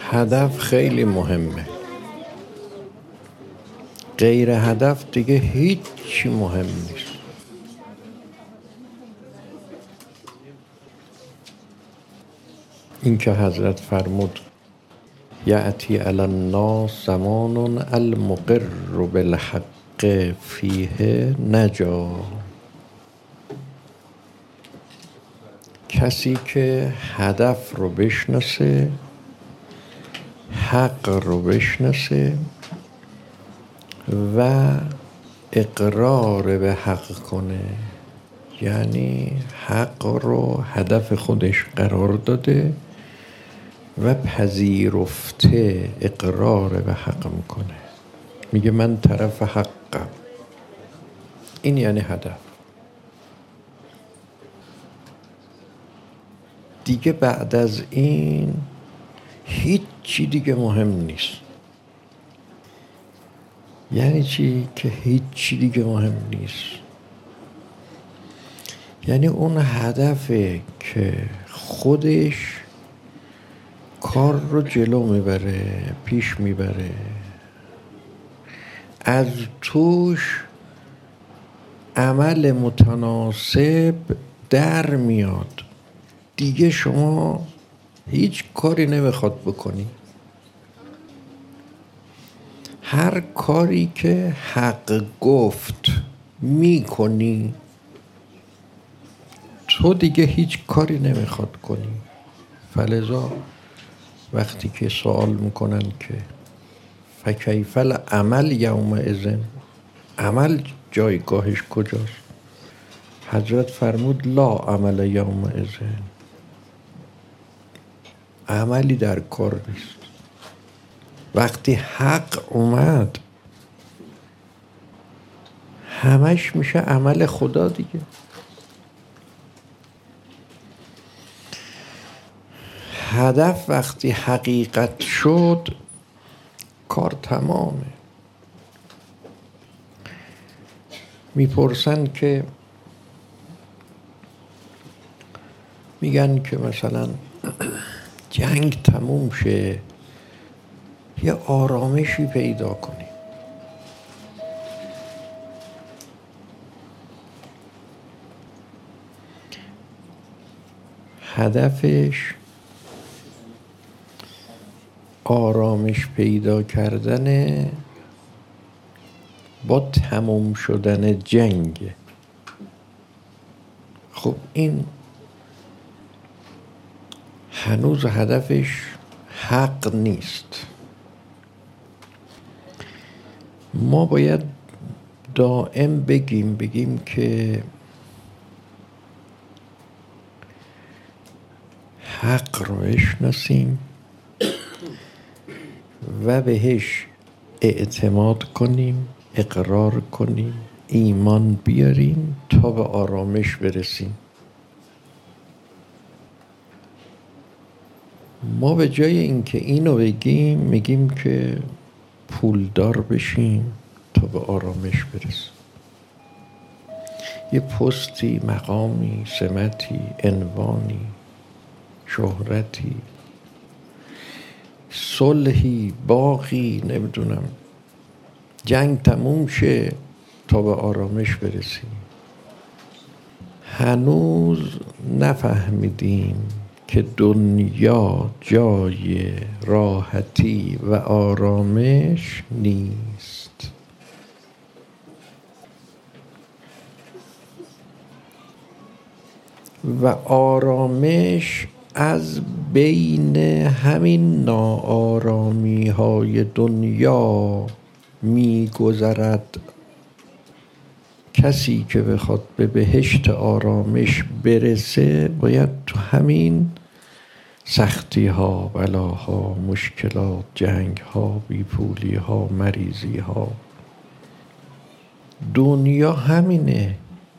هدف خیلی مهمه. غیر هدف دیگه هیچی مهم نیست. این که حضرت فرمود یأتی علی الناس زمان المقر بالحق فیه نجا. کسی که هدف رو بشناسه، حق رو بشناسه و اقرار به حق کنه، یعنی حق رو هدف خودش قرار داده و پذیرفته، اقرار به حق میکنه، میگه من طرف حقم. این یعنی هدف. دیگه بعد از این هیچی دیگه مهم نیست. یعنی چی که هیچی دیگه مهم نیست؟ یعنی اون هدفه که خودش کار رو جلو میبره، پیش میبره، از توش عمل متناسب در میاد، دیگه شما هیچ کاری نمیخواد بکنی. هر کاری که حق گفت میکنی، تو دیگه هیچ کاری نمیخواد کنی. فلذا وقتی که سوال میکنن که فکیف العمل یومئذ، عمل جایگاهش کجاست؟ حضرت فرمود لا عمل یومئذ، عملی در کار نیست. وقتی حق اومد همش میشه عمل خدا دیگه. هدف وقتی حقیقت شد کار تمامه. میپرسن که میگن که مثلا جنگ تموم شه یه آرامشی پیدا کنی. هدفش آرامش پیدا کردن با تموم شدن جنگ. خب این هنوز هدفش حق نیست. ما باید دائم بگیم که حق رو بشناسیم و بهش اعتماد کنیم، اقرار کنیم، ایمان بیاریم تا به آرامش برسیم. ما به جای اینکه اینو بگیم میگیم که پولدار بشیم تا به آرامش برسیم. یه پستی، مقامی، سمتی، عنوانی، شهرتی، صلحی، باغی، نمیدونم، جنگ تموم شه تا به آرامش برسیم. هنوز نفهمیدیم که دنیا جای راحتی و آرامش نیست. و آرامش از بین همین ناآرامی های دنیا می گذرد. کسی که بخواد به بهشت آرامش برسه باید تو همین سختی ها، بلاها، مشکلات، جنگ ها، بیپولی ها، مریضی ها، دنیا همینه.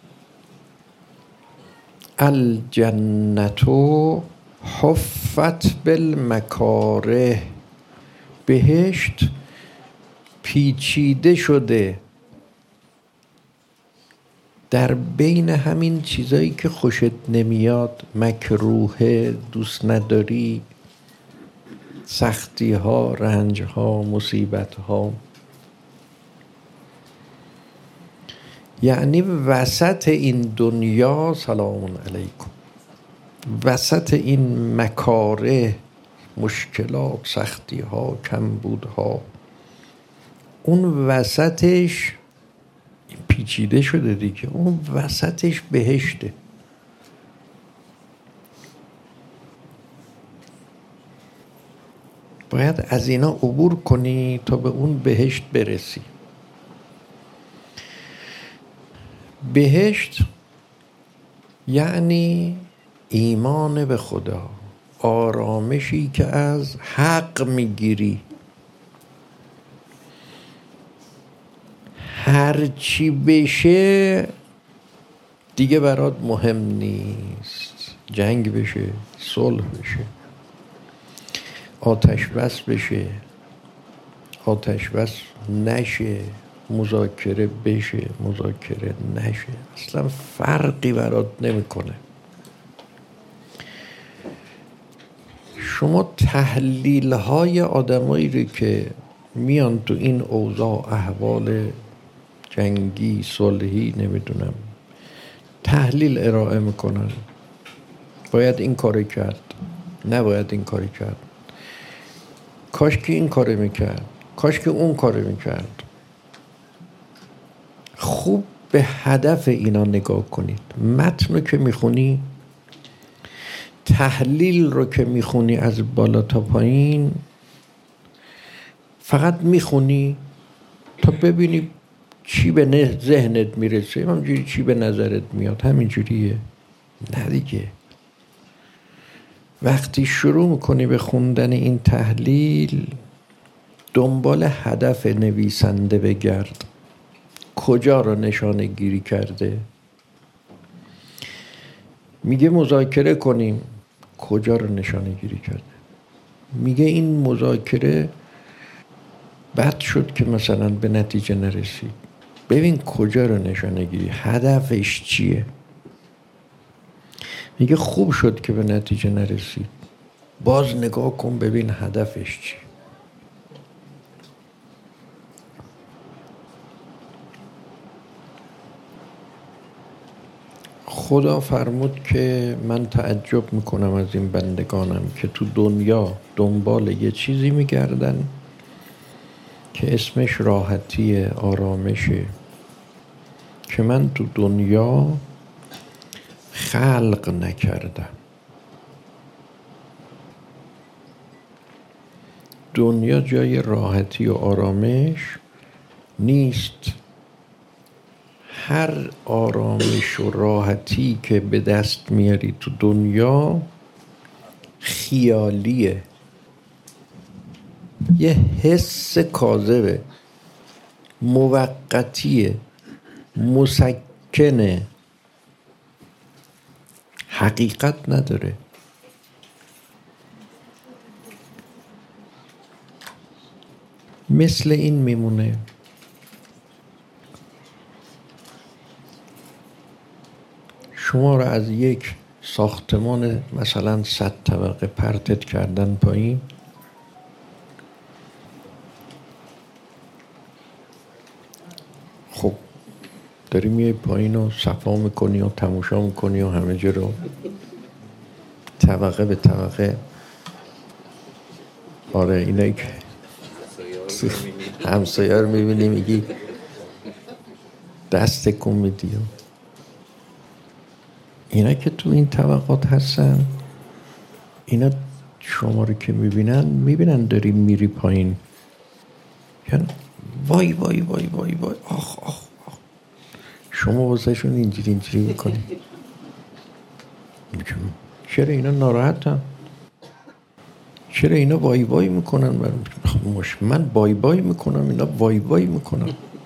الجنت حفت بالمکاره، بهشت پیچیده شده در بین همین چیزایی که خوشت نمیاد، مکروه، دوست نداری، سختی ها، رنج ها، مصیبت ها. یعنی وسط این دنیا، سلام علیکم، وسط این مکاره، مشکلات، سختی ها، کمبود ها، اون وسطش پیچیده شده دیگه، اون وسطش بهشته. باید از اینا عبور کنی تا به اون بهشت برسی. بهشت یعنی ایمان به خدا، آرامشی که از حق میگیری. هر چی بشه دیگه برات مهم نیست. جنگ بشه، صلح بشه، آتش بس بشه، آتش بس نشه، مذاکره بشه، مذاکره نشه، اصلا فرقی برات نمیکنه. شما تحلیل های آدمایی رو که میان تو این اوضاع، احوال جنگی، صلحی، نمیدونم، تحلیل ارائه میکنن، باید این کاری کرد، نباید این کاری کرد، کاش که این کاری میکرد، کاش که اون کاری میکرد. خوب به هدف اینا نگاه کنید. متن رو که میخونی، تحلیل رو که میخونی از بالا تا پایین، فقط میخونی تا ببینی چی به ذهنت میرسه، همینجوری چی به نظرت میاد همینجوریه. نه دیگه، وقتی شروع میکنی به خوندن این تحلیل، دنبال هدف نویسنده بگرد. کجا رو نشانه گیری کرده؟ میگه مذاکره کنیم، کجا رو نشانه گیری کرده؟ میگه این مذاکره بد شد که مثلا به نتیجه نرسید، ببین کجا رو نشانه گیری، هدفش چیه؟ میگه خوب شد که به نتیجه نرسید، باز نگاه کن ببین هدفش چیه. خدا فرمود که من تعجب میکنم از این بندگانم که تو دنیا دنبال یه چیزی میگردن که اسمش راحتی، آرامشه، که من تو دنیا خلق نکردم. دنیا جای راحتی و آرامش نیست. هر آرامش و راحتی که به دست میاری تو دنیا خیالیه، یه حس کاذبه، موقتیه، مسکنه، حقیقت نداره. مثل این میمونه. شما رو از یک ساختمان مثلا 100 طبقه پرتت کردن پایین، خب داری میای پایین و صفا میکنی و تماشا میکنی و همه جا رو طبقه به طبقه. آره اینایی که همسایه رو میبینی میگی دست کن میدی. اینا که تو این طبقات هستن، اینا شما رو که میبینن داری میری پایین، یعنی وای وای وای وای وای، آخ آخ آخ، شما واسه شون اینجوری میکنی. چرا اینا ناراحتن؟ چرا اینا وای وای میکنن؟ من وای وای میکنم، اینا وای وای میکنن.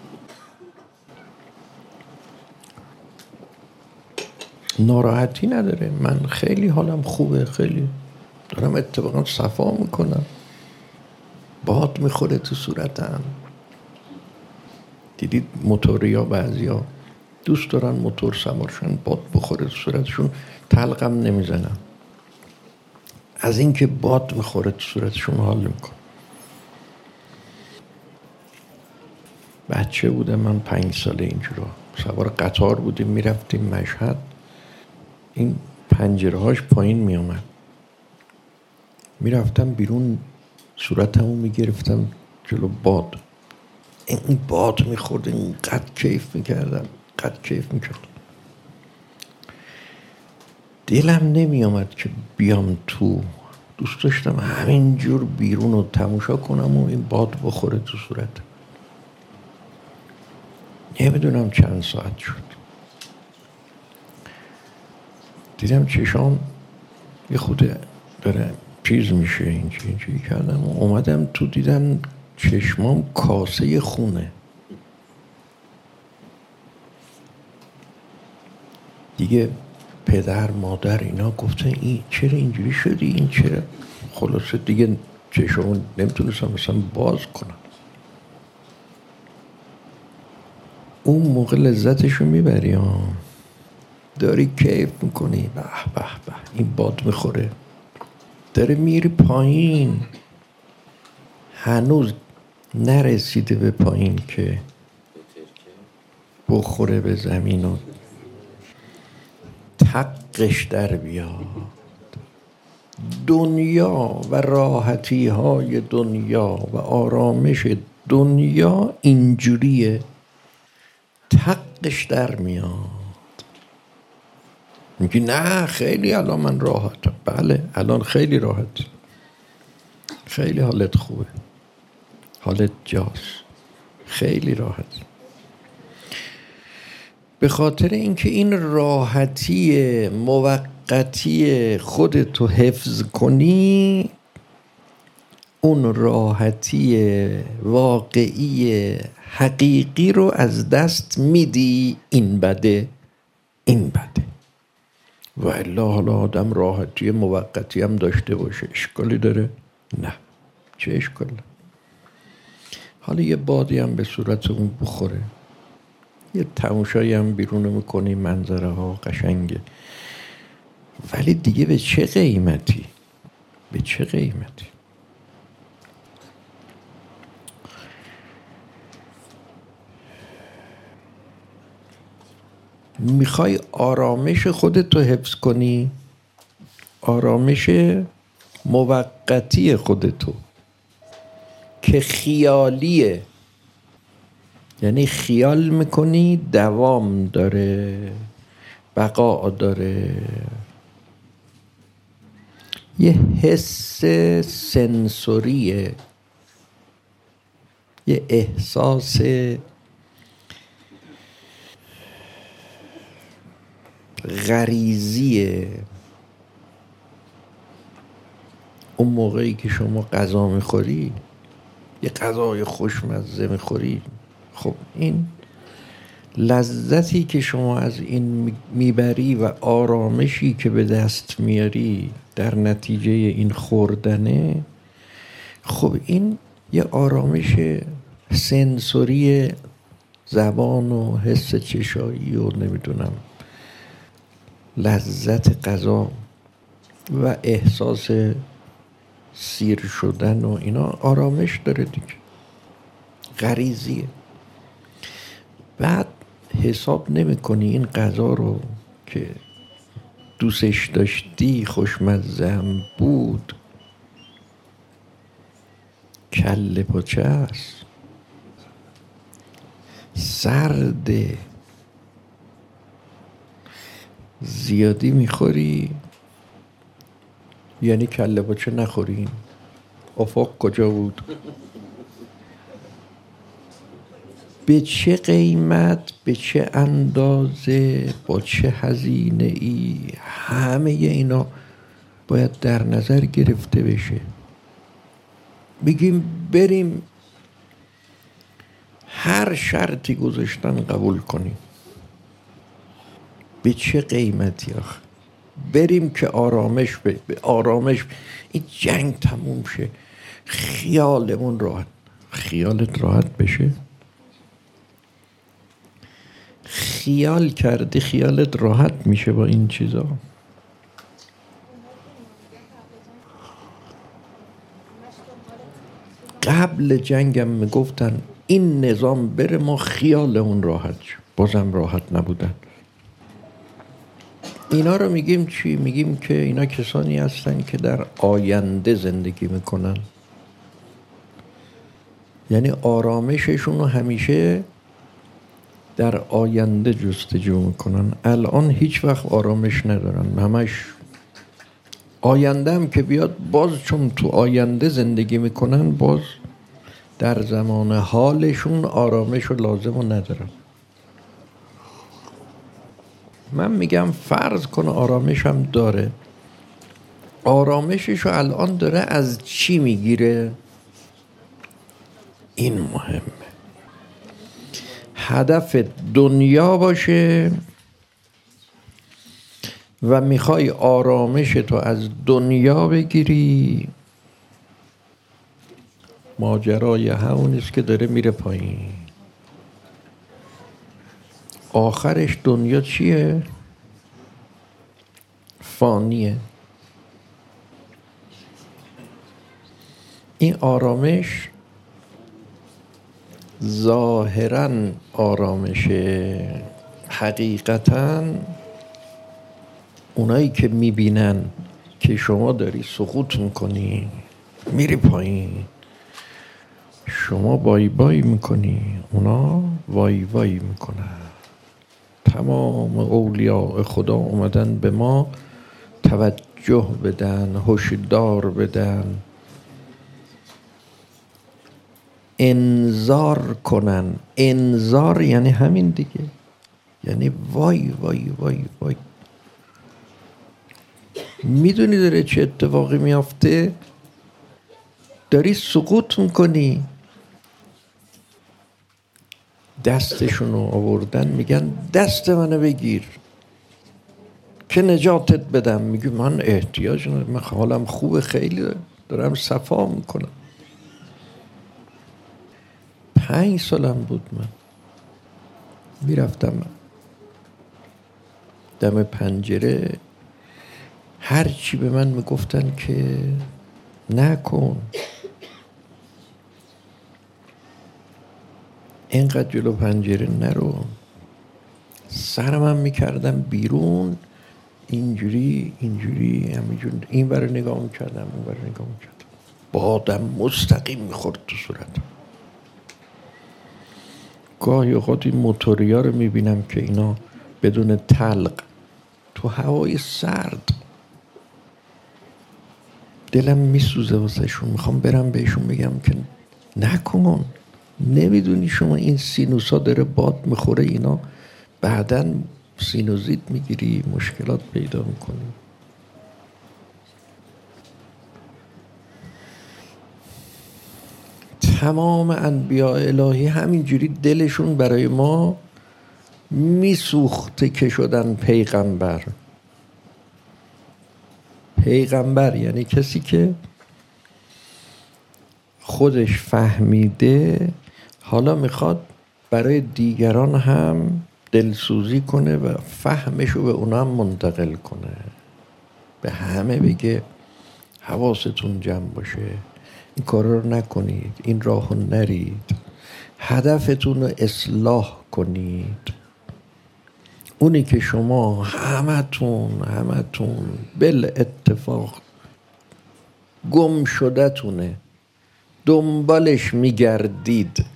ناراحتی نداره، من خیلی حالم خوبه، خیلی دارم اتفاقا صفا میکنم، باد میخوره تو صورتم. دیدید موتوریا بعضیا دوست دارن موتور سوارشن باد بخوره تو صورتشون، تلقم نمیزنن. از اینکه باد میخوره تو صورتشون حال میکن. بچه بودم من 5 ساله اینجورا سوار قطار بودیم میرفتیم مشهد، این پنجره هاش پایین میامد، میرفتم بیرون صورتمو میگرفتم جلو باد، این باد میخورد اینقدر کیف میکردم، قد کیف میکردم. دلم نمیامد که بیام تو، دوست داشتم همینجور بیرون رو تماشا کنم و این باد بخوره تو صورت. نمیدونم چند ساعت شد، دیدم چشام یه خود داره چیز میشه، اینجوری کردم و اومدم تو، دیدم چشمام کاسه خونه. دیگه پدر مادر اینا گفتن این چرا اینجوری شدی، این چرا، خلاصه دیگه چشمام نمیتونستم مثلا باز کنم. اون موقع لذتشو میبری ها، داری کیف میکنی، به به به این باد میخوره، داره میری پایین، هنوز نرسیده به پایین که بخوره به زمین و تقش در بیاد. دنیا و راحتی های دنیا و آرامش دنیا اینجوریه، تقش در میاد. میگی نه خیلی الان من راحتم. بله الان خیلی راحت، خیلی حالت خوبه، حالت جاست، خیلی راحت. به خاطر اینکه این راحتی موقتی خودتو حفظ کنی، اون راحتی واقعی حقیقی رو از دست میدی. این بده، این بده. و الا حالا آدم راحتی موقتی هم داشته باشه اشکالی داره؟ نه، چه اشکالی؟ حالا یه بادی هم به صورت اون بخوره، یه تماشایی هم بیرون میکنی، منظره ها قشنگه، ولی دیگه به چه قیمتی؟ به چه قیمتی؟ میخوای آرامش خودتو حفظ کنی، آرامش موقتی خودتو که خیالیه، یعنی خیال میکنی دوام داره، بقا داره، یه حس سنسوریه، یه احساس غریزیه. اون موقعی که شما غذا میخوری، یه غذای خوشمزه میخوری، خب این لذتی که شما از این میبری و آرامشی که به دست میاری در نتیجه این خوردنه، خب این یه آرامش سنسوری زبان و حس چشایی و نمیدونم لذت غذا و احساس سیر شدن و اینا آرامش داره دیگه، غریزیه. بعد حساب نمی کنی این غذا رو که دوستش داشتی، خوشمزه هم بود، کله پاچه است، سرده، زیادی میخوری یعنی کله پاچه نخوریم. افق کجا بود؟ به چه قیمت، به چه اندازه، با چه هزینه ای، همه اینا باید در نظر گرفته بشه. بگیم بریم هر شرطی گذاشتن قبول کنیم، به چه قیمتی آخه؟ بریم که آرامش به آرامش این جنگ تموم شه، خیالمون راحت. خیالت راحت بشه؟ خیال کردی خیالت راحت میشه با این چیزا؟ قبل جنگم میگفتن این نظام بره ما خیالمون راحت شد، بازم راحت نبودن. اینا رو میگیم چی؟ میگیم که اینا کسانی هستن که در آینده زندگی میکنن، یعنی آرامششون رو همیشه در آینده جستجو میکنن. الان هیچ وقت آرامش ندارن، همش آینده هم که بیاد باز چون تو آینده زندگی میکنن، باز در زمان حالشون آرامش و لازم رو ندارن. من میگم فرض کن آرامش هم داره، آرامشش رو الان داره از چی میگیره؟ این مهمه. هدف دنیا باشه و میخوای آرامش تو از دنیا بگیری، ماجرای همونیست که داره میره پایین. آخرش دنیا چیه؟ فانیه. این آرامش ظاهراً آرامشه، حقیقتاً اونایی که میبینن که شما داری سقوط میکنی، میری پایین، شما بای بای میکنی، اونا وای وای میکنن. تمام اولیاء خدا اومدن به ما توجه بدن، هشدار بدن، انذار کنن. انذار یعنی همین دیگه، یعنی وای وای وای وای. میدونی داره چه اتفاقی میافته؟ داری سقوط میکنی. دستشونو آوردن میگن دست منو بگیر که نجاتت بدم. میگه من احتیاج ندارم، من حالم خوبه، خیلی دارم صفا میکنم. 5 سالم بود، من میرفتم دم پنجره، هر چی به من میگفتن که نکن، اینقدر جلو پنجره نرو، سرمم میکردم بیرون، اینجوری همینجور این برای نگاه میکردم، اون برای نگاه میکردم، بادم مستقیم میخورد تو صورتم. گاهی اوقات این موتوریا رو میبینم که اینا بدون تلق تو هوای سرد، دلم میسوزه واسه شون، میخوام برم بهشون بگم که نکن، نمیدونی شما این سینوسا داره باد میخوره، اینا بعداً سینوزیت میگیری، مشکلات پیدا میکنی. تمام انبیاء الهی همینجوری دلشون برای ما میسوخته که شدن پیغمبر. پیغمبر یعنی کسی که خودش فهمیده حالا میخواد برای دیگران هم دلسوزی کنه و فهمشو به اونا هم منتقل کنه، به همه بگه حواستون جمع باشه، این کار رو نکنید، این راه رو نرید، هدفتون رو اصلاح کنید. اونی که شما همتون بل اتفاق گم شده تونه، دنبالش میگردید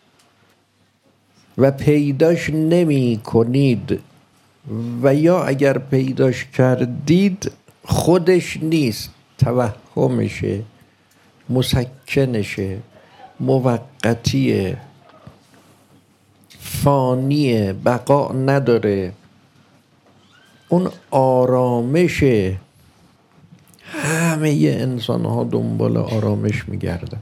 و پیداش نمی کنید، و یا اگر پیداش کردید خودش نیست، توهمشه، مسکنشه، موقتیه، فانیه، بقا نداره. اون آرامشه. همه انسان ها دنبال آرامش میگردن.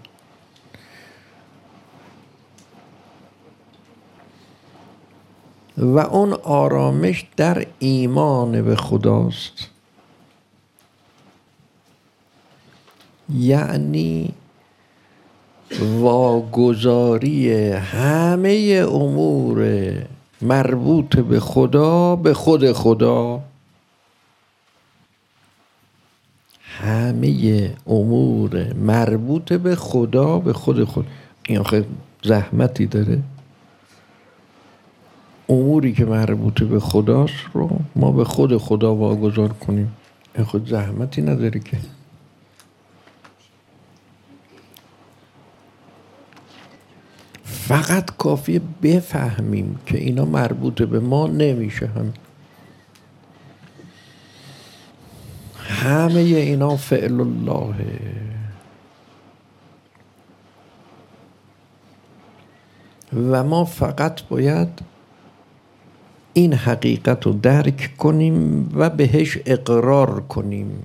و اون آرامش در ایمان به خداست، یعنی واگذاری همه امور مربوط به خدا به خود خدا. همه امور مربوط به خدا به خود این آخه زحمتی داره؟ اموری که مربوط به خداست رو ما به خود خدا واگذار کنیم، این خود زحمتی نداره که. فقط کافیه بفهمیم که اینا مربوط به ما نمیشه. همه اینا فعل الله. و ما فقط باید این حقیقت رو درک کنیم و بهش اقرار کنیم.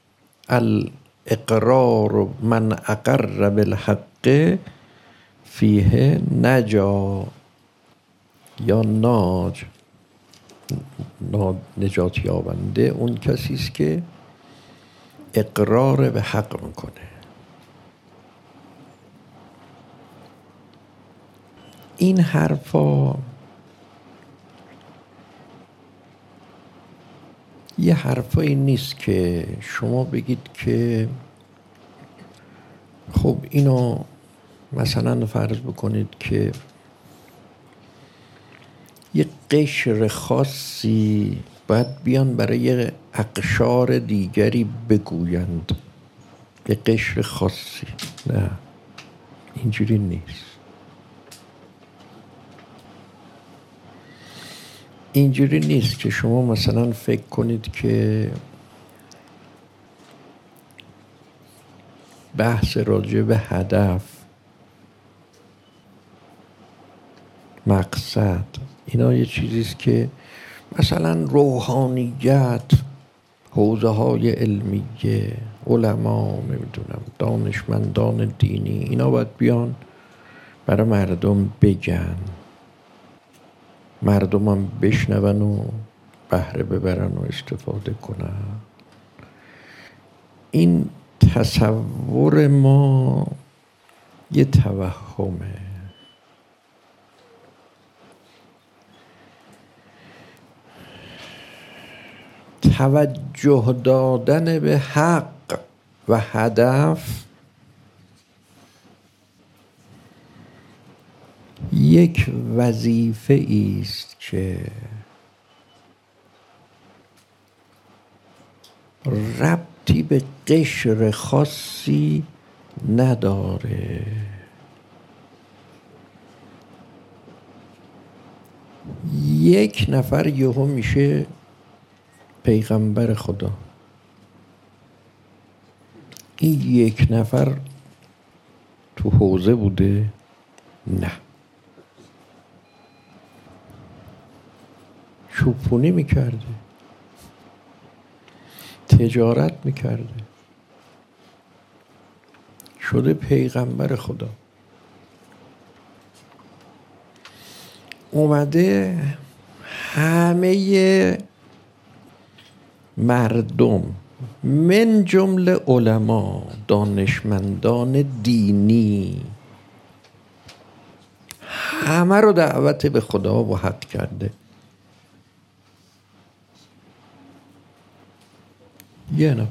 الاقرار من اقر بالحق فیه نجا یا ناج، نجات یابنده اون کسی است که اقرار به حق میکنه. این حرفا یه حرفایی نیست که شما بگید که خب اینو مثلا فرض بکنید که یه قشر خاصی باید بیان برای یه اقشار دیگری بگویند، یه قشر خاصی. نه، اینجوری نیست. اینجوری نیست که شما مثلا فکر کنید که بحث راجع به هدف، مقصد، اینا یه چیزیست که مثلا روحانیت، حوزه های علمیه، علما، نمیدونم دانشمندان دینی، اینا باید بیان برای مردم بگن، مردم هم بشنون و بهره ببرن و استفاده کنن. این تصور ما یه توهمه. توجه دادن به حق و هدف یک وظیفه است که ربطی به قشر خاصی نداره. یک نفر یهو میشه پیغمبر خدا، این یک نفر تو حوزه بوده؟ نه، چوپونی میکرده، تجارت میکرده، شده پیغمبر خدا. اومده همه مردم من جمله علما، دانشمندان دینی، همه رو دعوت به خدا و حق کرده. یه نفر.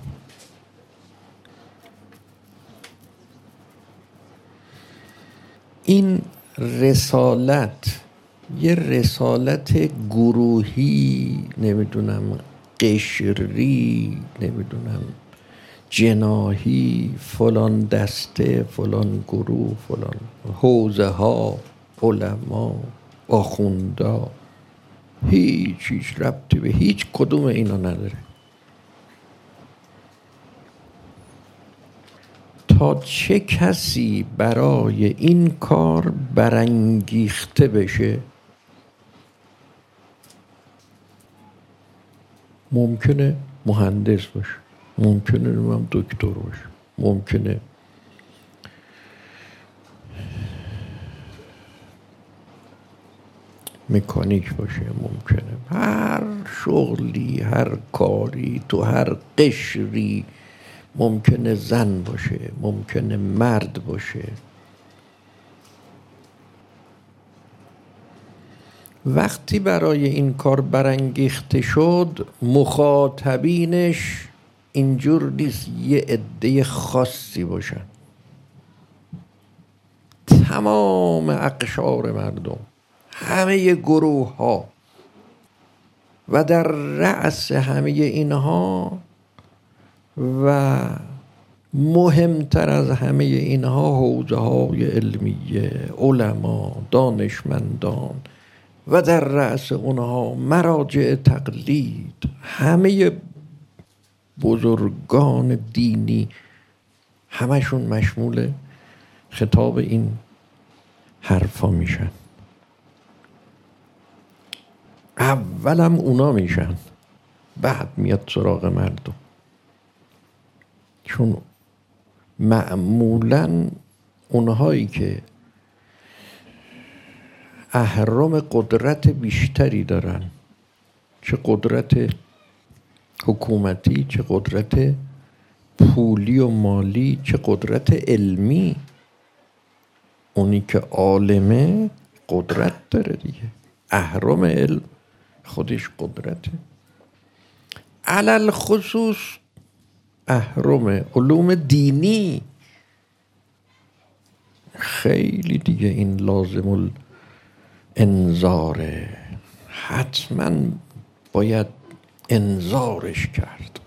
این رسالت یه رسالت گروهی، نمیدونم قشری، نمیدونم جناحی، فلان دسته، فلان گروه، فلان حوزه ها، علما، آخوندا، هیچ ربطی به هیچ کدوم اینا نداره. تا چه کسی برای این کار برانگیخته بشه، ممکنه مهندس باشه، ممکنه هم دکتر باشه، ممکنه مکانیک باشه، ممکنه هر شغلی، هر کاری، تو هر قشری، ممکنه زن باشه، ممکنه مرد باشه. وقتی برای این کار برانگیخته شد، مخاطبینش اینجور نیست یه عده خاصی باشن، تمام اقشار مردم، همه گروه ها، و در رأس همه اینها و مهمتر از همه اینها حوزه های علمیه، علما، دانشمندان، و در رأس اونها مراجع تقلید، همه بزرگان دینی، همشون مشمول خطاب این حرفا میشن. اولم اونا میشن، بعد میاد سراغ مردم، چون معمولاً اونهایی که اهرم قدرت بیشتری دارن، چه قدرت حکومتی، چه قدرت پولی و مالی، چه قدرت علمی، اونی که عالمه قدرت داره دیگه، اهرم علم خودش قدرته. علل خصوص اهرم علوم دینی خیلی دیگه این لازم الانذاره، حتما باید انذارش کرد،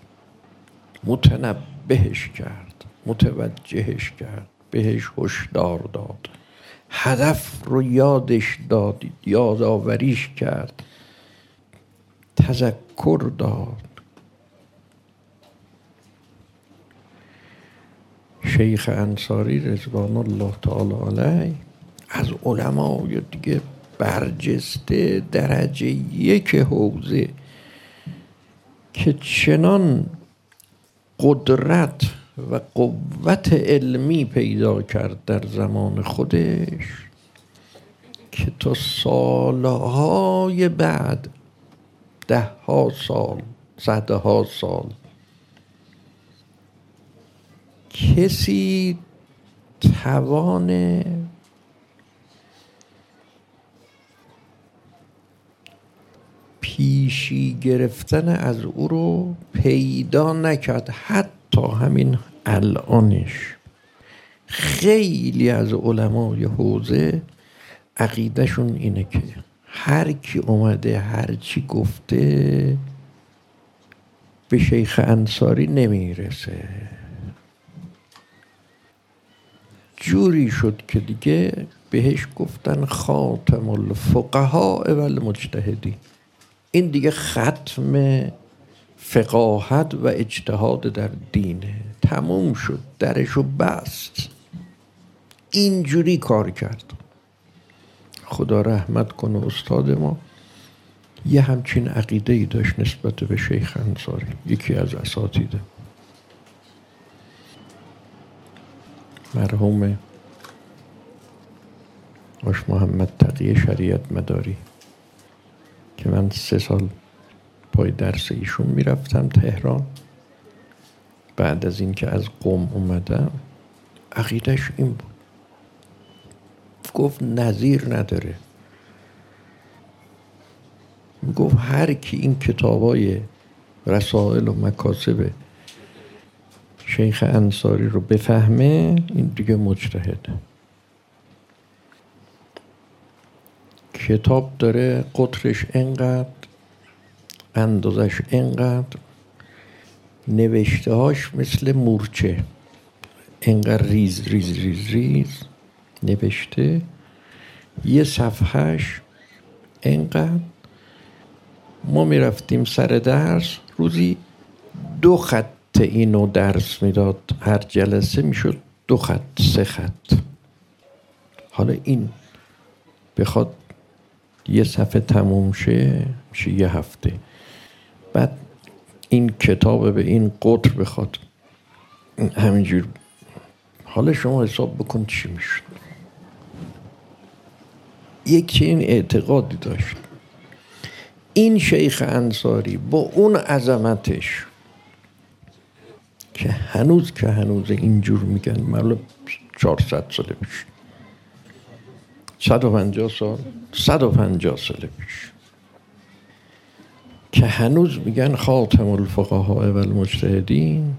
متنبهش کرد، متوجهش کرد، بهش هشدار داد، هدف رو یادش داد، یادآوریش کرد، تذکر داد. شیخ انصاری رضوان الله تعالی علیه از علمای دیگه برجسته درجه یک حوزه که چنان قدرت و قوت علمی پیدا کرد در زمان خودش که تا سالهای بعد، 10 سال، 100 سال، کسی توان پیشی گرفتن از او رو پیدا نکرد. حتی همین الانش خیلی از علمای حوزه عقیدهشون اینه که هر کی اومده هر چی گفته به شیخ انصاری نمیرسه. جوری شد که دیگه بهش گفتن خاتم الفقهاء و المجتهدین. این دیگه ختم فقاهت و اجتهاد در دینه، تموم شد، درشو بست. اینجوری کار کرد. خدا رحمت کنه استاد ما یه همچین عقیده‌ای داشت نسبت به شیخ انصاری، یکی از اساتیده مرحوم آش محمد تقی شریعت مداری که من 3 سال پای درس ایشون میرفتم تهران. بعد از این که از قم اومدم عقیدش این بود، گفت نظیر نداره. گفت هر کی این کتابای رسائل و مکاسب شیخ انصاری رو بفهمه این دیگه مجتهده. کتاب داره قطرش اینقدر، اندازش اینقدر، نوشته هاش مثل مورچه اینقدر ریز ریز ریز ریز نوشته، یه صفحهش اینقدر. ما میرفتیم سر درس، روزی 2 خط اینو درس میداد، هر جلسه میشد 2 خط 3 خط. حالا این بخواد یه صفحه تموم شه میشه 1 هفته. بعد این کتاب به این قطر بخواد همینجور، حالا شما حساب بکن چی میشد. یکی این اعتقادی داشت. این شیخ انصاری با اون عظمتش که هنوز اینجور میگن، مالا 400 سال پیش، 150 سال 150 سال پیش، که هنوز میگن خاتم الفقهاء و المجتهدین.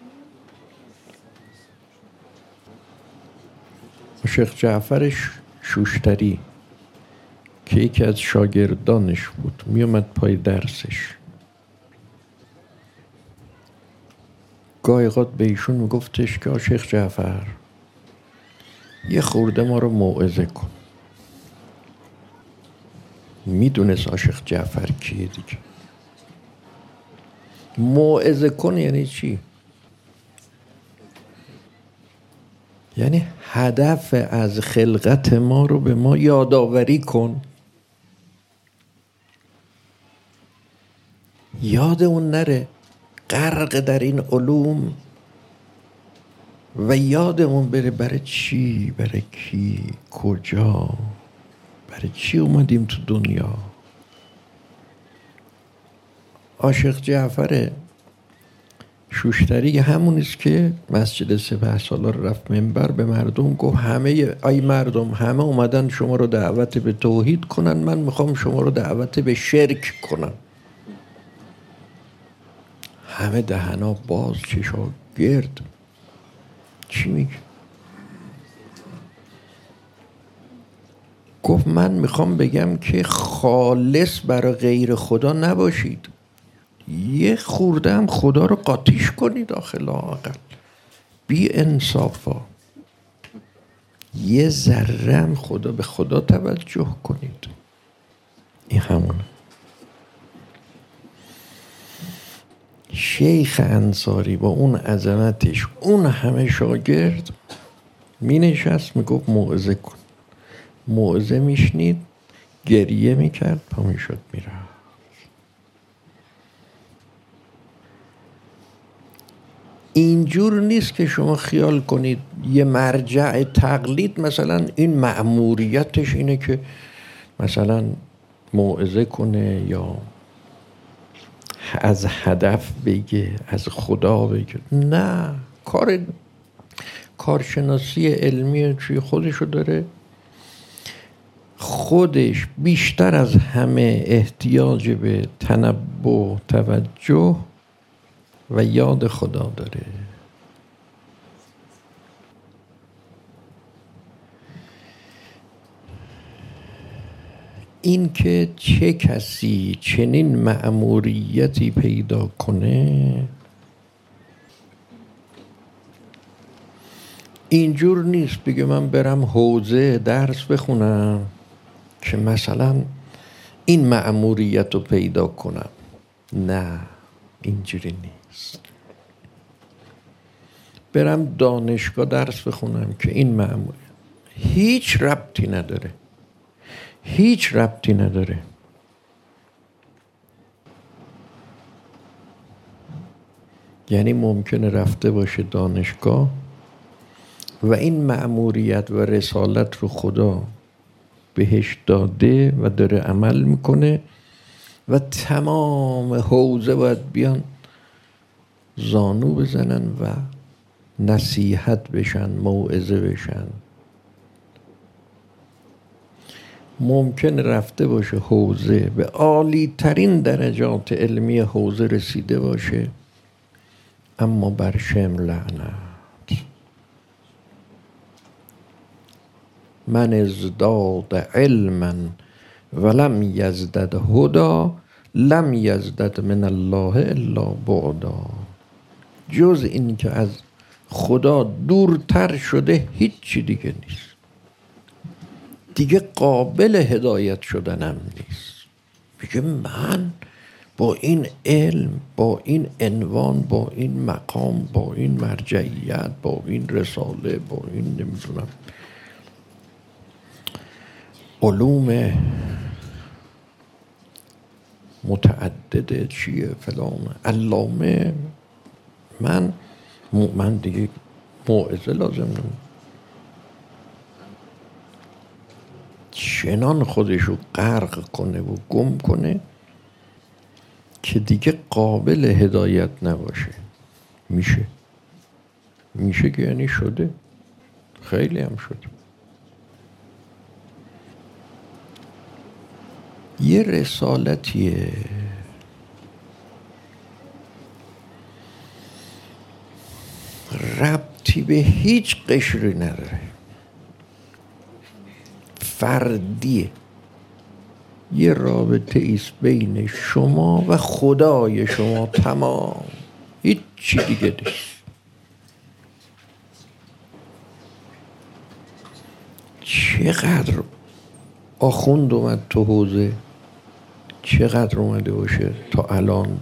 شیخ جعفر شوشتری که یکی از شاگردانش بود میومد پای درسش، گاهی اوقات به ایشون میگفتش که شیخ جعفر یه خورده ما رو موعظه کن. میدونست شیخ جعفر کیه دیگه. موعظه کن یعنی چی؟ یعنی هدف از خلقت ما رو به ما یادآوری کن، یادمون نره غرق در این علوم و یادمون بره برای چی، برای کی، کجا، برای چی اومدیم تو دنیا. عاشق جعفر شوشتری همونیست که مسجد سپه سالار رفت منبر به مردم گفت همه ای مردم، همه اومدن شما رو دعوت به توحید کنن، من میخوام شما رو دعوت به شرک کنم. همه دهنا باز، چشا گرد. چی میگه؟ گفت من میخوام بگم که خالص برای غیر خدا نباشید، یه خورده هم خدا رو قاطیش کنید آخه لااقل، بی انصافا یه ذره هم خدا به خدا توجه کنید. این همونه. شیخ انصاری با اون عظمتش، اون همه شاگرد، می نشست می گفت موعظه کن. موعظه میشنید، گریه میکرد، پا میشد میره. اینجور نیست که شما خیال کنید یه مرجع تقلید مثلا این مأموریتش اینه که مثلا موعظه کنه یا از هدف بگه، از خدا بگه. نه، کارشناسی علمی چی خودشو داره. خودش بیشتر از همه احتیاج به تنبه، توجه و یاد خدا داره. این که چه کسی چنین مأموریتی پیدا کنه، اینجور نیست بگه من برم حوزه درس بخونم که مثلا این مأموریت رو پیدا کنم. نه، اینجوری نیست. برم دانشگاه درس بخونم که این مأموریت هیچ ربطی نداره، هیچ ربطی نداره. یعنی ممکنه رفته باشه دانشگاه و این مأموریت و رسالت رو خدا بهش داده و داره عمل میکنه و تمام حوزه باید بیان زانو بزنن و نصیحت بشن، موعظه بشن. ممکن رفته باشه حوزه به عالی ترین درجات علمی حوزه رسیده باشه، اما بر شم لعنت. من ازداد علما ولم یزدد هدا لم یزدد من الله الا بعدا. جز این که از خدا دورتر شده هیچی دیگه نیست، دیگه قابل هدایت شدنم نیست. میگه من با این علم، با این عنوان، با این مقام، با این مرجعیت، با این رساله، با این نمیدونم علوم متعدده چیه فلان علامه، من دیگه موعظه لازم نمید. چنان خودشو غرق کنه و گم کنه که دیگه قابل هدایت نباشه. میشه که یعنی شده، خیلی هم شده. یه رسالتیه ربطی به هیچ قشری نداره، فردیه، یه رابطه ایست بین شما و خدای شما، تمام، هیچ چی دیگه نیست. چقدر آخوند اومد تو حوزه، چقدر اومده باشه تا الان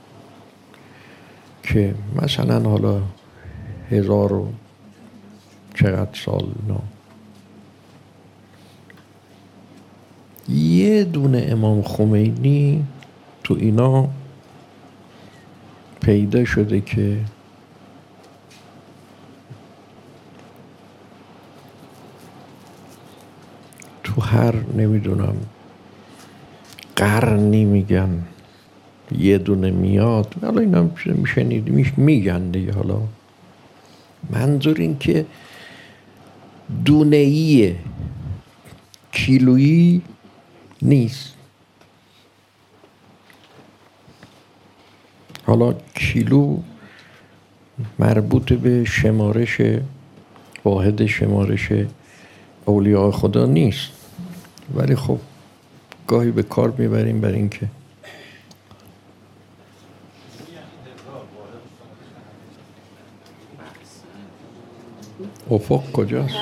که مثلا حالا 1000 و چقدر سال یه دونه امام خمینی تو اینا پیدا شده که تو هر نمیدونم قرنی میگن یه دونه میاد. حالا اینا میشنید میگن دیگه. حالا منظور این که دونه‌ایه، کیلویی نیست. حالا کیلو مربوط به شمارش، واحد شمارش اولیاء خدا نیست، ولی خب گاهی به کار میبریم برای این که افق کجاست؟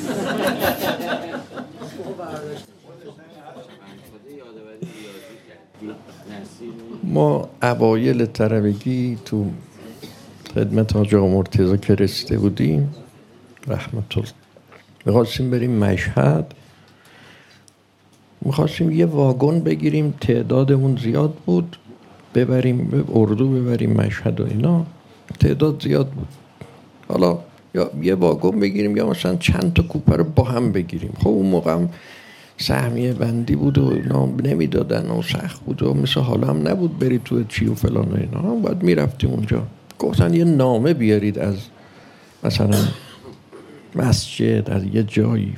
ما اوایل طلبگی تو خدمت حاج آقا مرتضی که رسیده بودیم رحمت الله، میخواستیم بریم مشهد، میخواستیم یه واگن بگیریم، تعدادمون زیاد بود، ببریم به اردو، ببریم مشهد و اینا، تعداد زیاد بود. حالا یا یه واگن بگیریم یا مثلا چند تا کوپه رو با هم بگیریم. خب اون موقع هم سهمیه بندی بود و اینا نمیدادن و سخت بود و مثل حالا هم نبود بری تو چی و فلان و اینا. هم باید میرفتیم اونجا، گفتن یه نامه بیارید از مثلا مسجد، از یه جایی.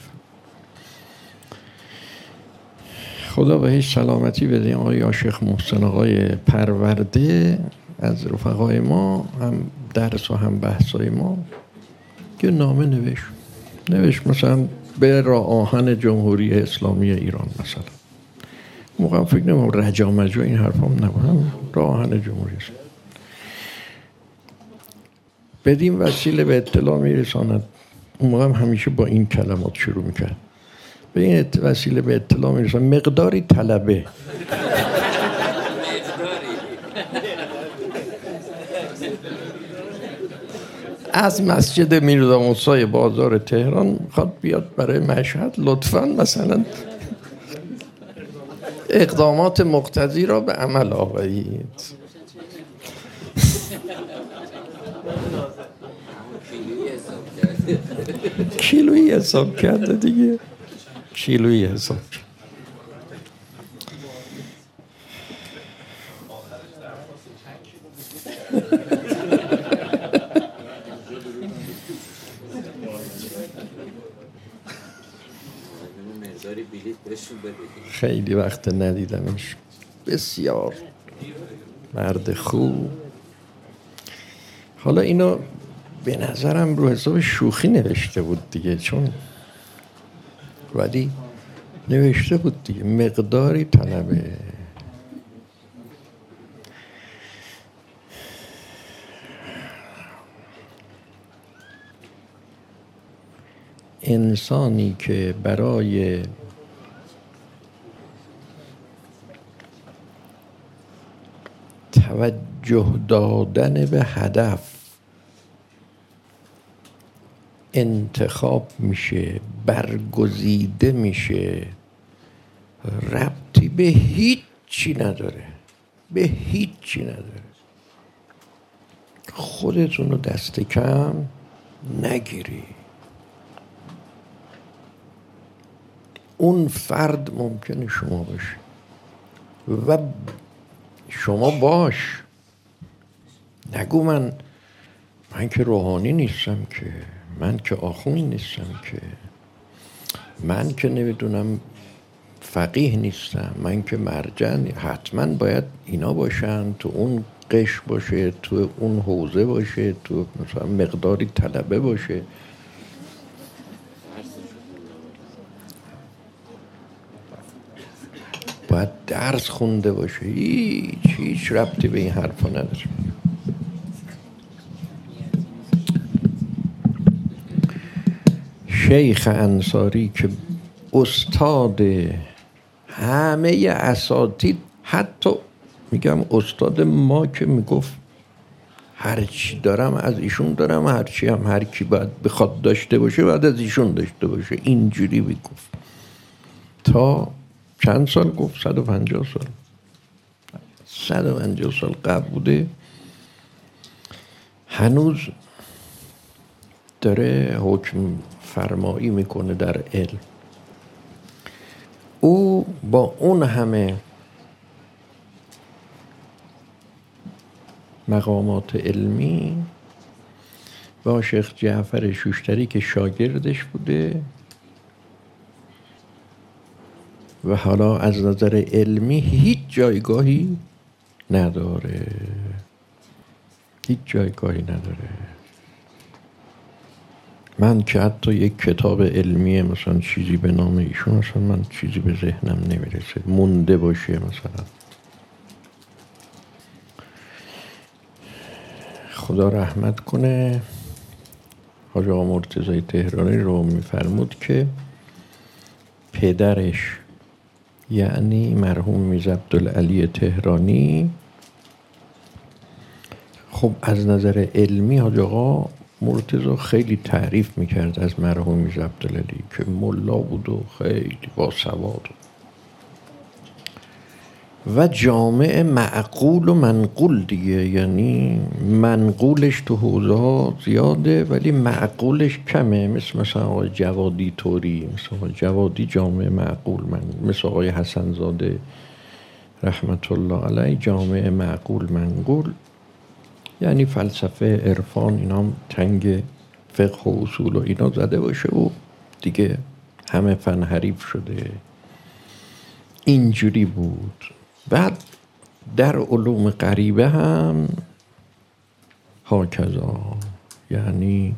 خدا بهش سلامتی بده آقای شیخ محسن آقای پرورده از رفقای ما، هم درس و هم بحثای ما، که نامه نوشت مثلا به راه آهن جمهوری اسلامی ایران، مثلا موقع فکر نمیم رجا مجا این حرف هم نبود، راه آهن جمهوری اسلامی. بدیم وسیله به اطلاع میرساند. اون موقع هم همیشه با این کلمات شروع میکرد: به این وسیله به اطلاع میرساند مقداری طلبه. از مسجد میرزا موسی بازار تهران میخواد بیاد برای مشهد، لطفاً مثلا اقدامات مقتضی را به عمل آورید. کیلویی حساب کرده دیگه، کیلویی حساب کرده. خیلی وقت ندیدمش، بسیار مرد خوب. حالا اینو به نظرم رو حساب شوخی نوشته بود دیگه، چون ولی نوشته بود دیگه مقداری طلبه. انسانی که برای توجه دادن به هدف انتخاب میشه، برگزیده میشه، ربطی به هیچی نداره، به هیچی نداره. خودتون رو دست کم نگیری. اون فرد ممکنه شما باشه و شما باش. نگو من که روحانی نیستم، که من که آخوند نیستم، که من که نمیدونم فقیه نیستم، من که مرجع حتما باید اینا باشن، تو اون قش باشه، تو اون حوزه باشه، تو مثلا مقداری طلبه باشه. باید درس خونده باشه. هیچ ربطی به این حرفا نداره. شیخ انصاری که استاد همه اساتید، حتی میگم استاد ما که میگفت هرچی دارم از ایشون دارم، هرچی هم هر کی باید بخواد داشته باشه باید از ایشون داشته باشه، اینجوری میگفت. تا چند سال گفت؟ 150 سال. 150 سال قبل بوده، هنوز داره حکم فرمایی میکنه در علم. او با اون همه مقامات علمی با شیخ جعفر شوشتری که شاگردش بوده و حالا از نظر علمی هیچ جایگاهی نداره. هیچ جایگاهی نداره. من که حتی یک کتاب علمی مثلا چیزی به نام ایشون اصلا من چیزی به ذهنم نمیرسه مونده باشه. مثلا خدا رحمت کنه، حاج آقا مرتضی تهرانی رو میفرمود که پدرش یعنی مرحوم میرزا عبدالعلی تهرانی، خب از نظر علمی حاج آقا مرتضی خیلی تعریف میکرد از مرحوم میرزا عبدالعلی که ملا بود و خیلی باسواد و جامع معقول و منقول دیگه. یعنی منقولش تو حوزه ها زیاده ولی معقولش کمه، مثلا آقای جوادی طوری، مثلا آقای جوادی جامع معقول، مثل آقای حسن زاده رحمت الله علیه جامع معقول منقول. یعنی فلسفه، عرفان اینا هم تنگ فقه و اصول و اینا زده باشه و دیگه همه فن حریف شده. اینجوری بود. بعد در علوم غریبه هم هاکذا، یعنی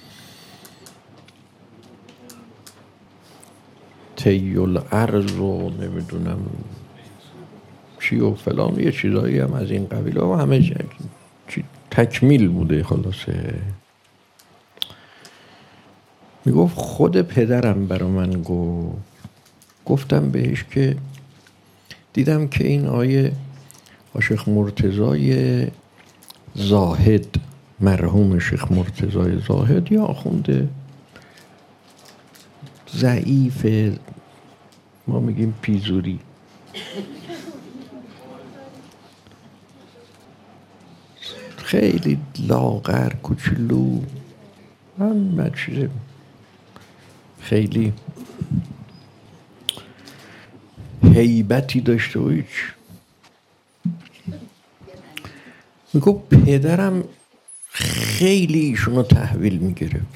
طی الارض و نمیدونم چی و فلان، یه چیزایی هم از این قبیل و همه تکمیل بوده. خلاصه میگفت خود پدرم برا من گفتم بهش که دیدم که این آیه شیخ مرتضی زاهد، مرحوم شیخ مرتضی زاهد، یا آخونده ضعیف، ما میگیم پیزوری، خیلی لاغر کوچولو، من چیز خیلی هیبتی داشته و هیچ. میگو پدرم خیلی ایشونو تحویل میگرفت.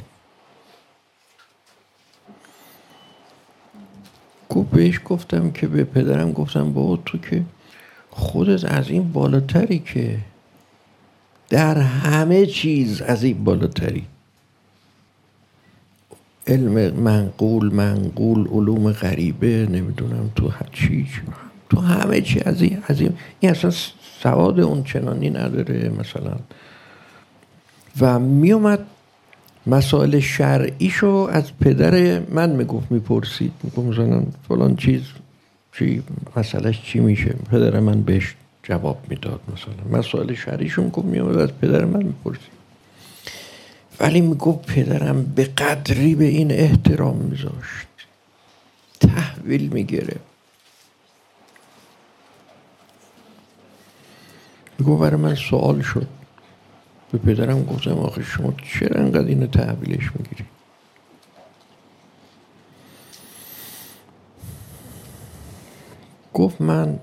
بهش گفتم که به پدرم گفتم بابا تو که خودت از این بالاتری، که در همه چیز از این بالاتری، علم منقول علوم غریبه نمیدونم تو تو همه چی از این این اصلا سواد اون چنانی نداره مثلا. و میومد مسائل شرعیشو از پدر من میپرسید، میگفت مثلا فلان چیز چی مسئلهش چی میشه، پدر من بهش جواب میداد. مثلا مسائل شرعیشو میومد از پدر من میپرسید، ولی میگفت پدرم به قدری به این احترام میذاشت، تحویل میگرفت. میگفت برای من سوال شد، به پدرم گفتم آخه شما چرا انقدر اینو تحویلش میگیری؟ گفت من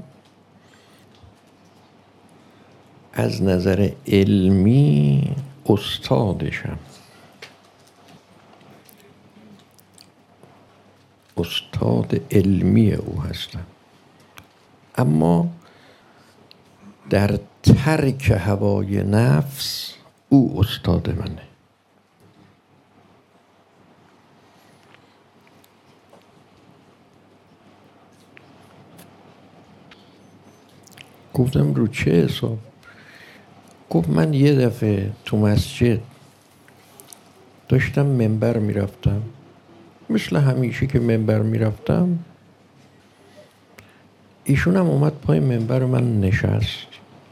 از نظر علمی استادشم. استاد علمی او هستم، اما در ترک هوای نفس او استاد منه. گفتم رو چه حساب؟ گفت من یه دفعه تو مسجد داشتم منبر میرفتم، مثل همیشه که منبر میرفتم ایشون هم اومد پای منبر من نشست.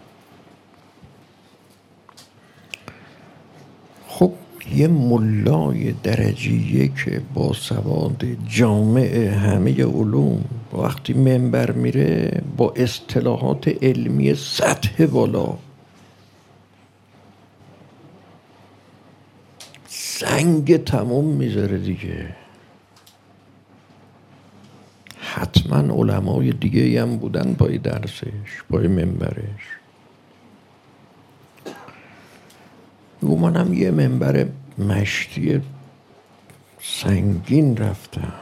خب یه ملای درجه یک با سواد جامع همه علوم وقتی منبر میره با اصطلاحات علمی سطح بالا سنگ تموم میذاره دیگه. حتما علمای دیگه هم بودن پای درسش، پای منبرش. و منم یه منبر مشتی سنگین رفتم.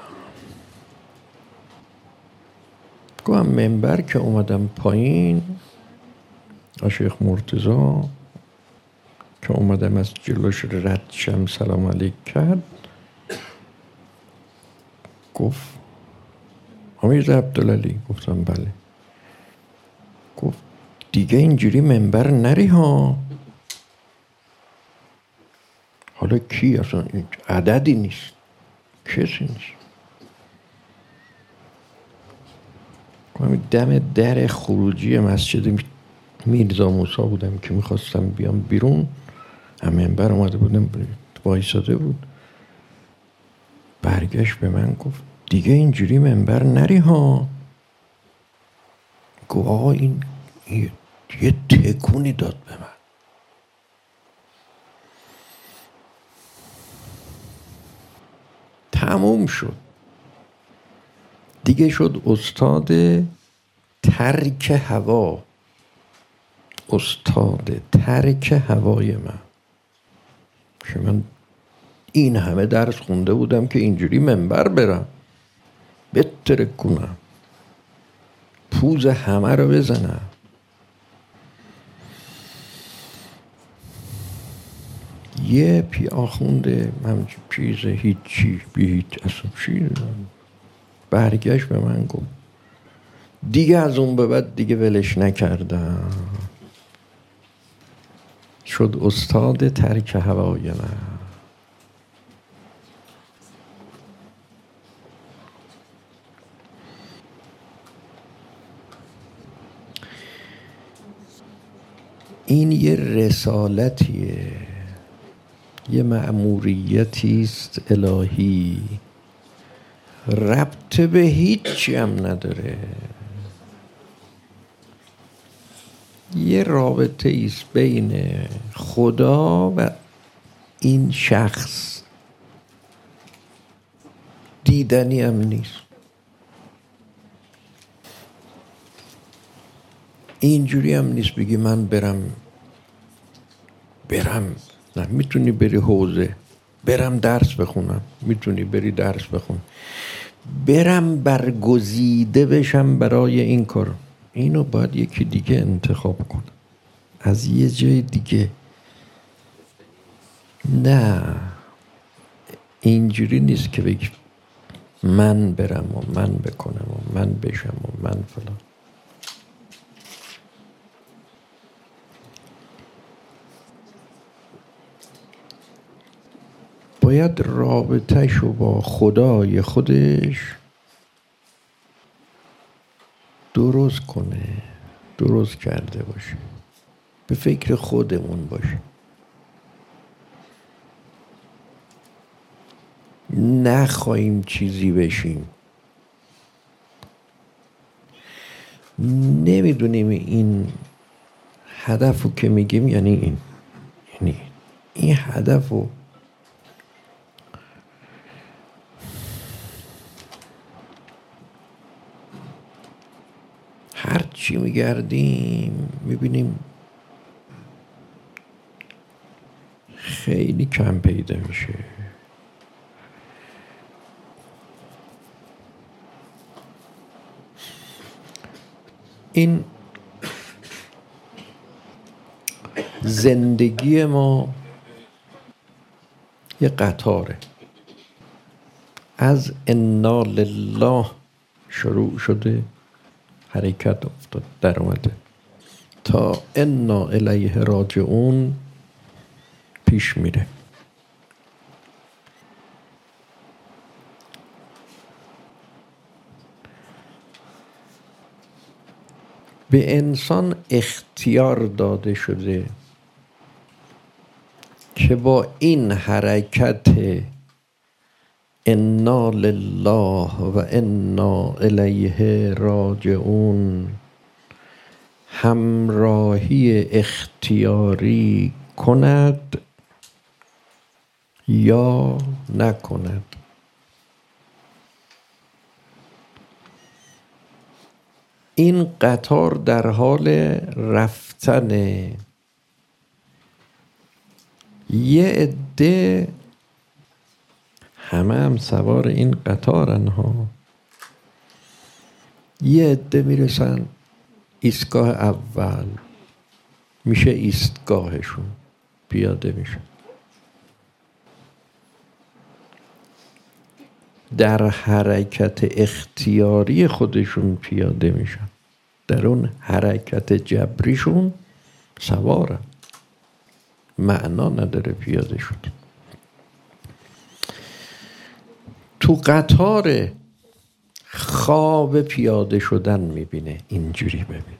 گفتم منبر که اومدم پایین، شیخ مرتضی که اومدم از جلوش رد شم سلام علیک کرد، گفت حمید عبدالعلی. گفتم بله. گفت دیگه اینجوری منبر نری ها. حالا کی؟ اصلا عددی نیست، کسی نیست. دم در خروجی مسجد میرزا موسی بودم که میخواستم بیام بیرون، هم منبر اومده بودم وایساده بود. برگشت به من گفت دیگه اینجوری منبر نری ها. گفت آقا این یه تکونی داد به من. تموم شد دیگه. شد استاد ترک هوا، استاد ترک هوای من. که من این همه درس خونده بودم که اینجوری منبر برم، بترک کنم، پوز همه رو بزنم. یه پی آخونده من چیز هیچی بی هیچ اصلا چیز. برگشت به من گفت دیگه از اون به بعد دیگه ولش نکردم. شد استاد ترک هوای من. این یه رسالتیه، یه مأموریتی است الهی، ربط به هیچی هم نداره. یه رابطه است بین خدا و این شخص، دیدنی هم نیست. اینجوری هم نیست بگی من برم نه، میتونی بری حوزه، برم درس بخونم، میتونی بری درس بخون، برم برگزیده بشم برای این کار، اینو باید یکی دیگه انتخاب کنم از یه جای دیگه. نه اینجوری نیست که بگی من برم و من بکنم و من بشم و من فلان. باید رابطه‌شو با خدای خودش درست کنه، درست کرده باشه، به فکر خودمون باشه، نخواهیم چیزی بشیم. نمیدونیم این هدفو که میگیم یعنی این هدفو هر چی میگردیم میبینیم خیلی کم پیدا میشه. این زندگی ما یه قطاره، از انا لله شروع شده، حرکت افتاد در اومده تا انا الیه راجعون پیش میره. به انسان اختیار داده شده که با این حرکت انا لله و انا الیه راجعون همراهی اختیاری کند یا نکند. این قطار در حال رفتنه. یه عده همه هم سوار این قطارن ها، یه عده میرسن ایستگاه اول، میشه ایستگاهشون، پیاده میشن، در حرکت اختیاری خودشون پیاده میشن، در اون حرکت جبریشون سوارن، معنا نداره پیاده شد. تو قطار خواب پیاده شدن میبینه، اینجوری ببین،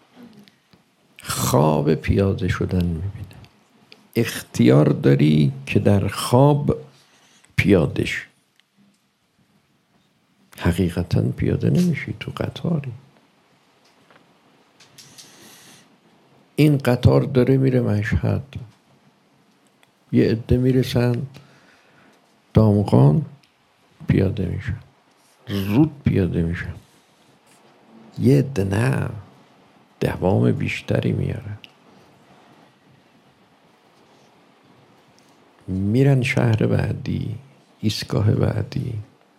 خواب پیاده شدن میبینه. اختیار داری که در خواب پیاده شی، حقیقتا پیاده نمیشی، تو قطاری. این قطار داره میره مشهد، یه عده میرسن دامغان، پیاده میشن، زود پیاده میشن. یه عده نه، دوام بیشتری میاره، میرن شهر بعدی، ایستگاه بعدی.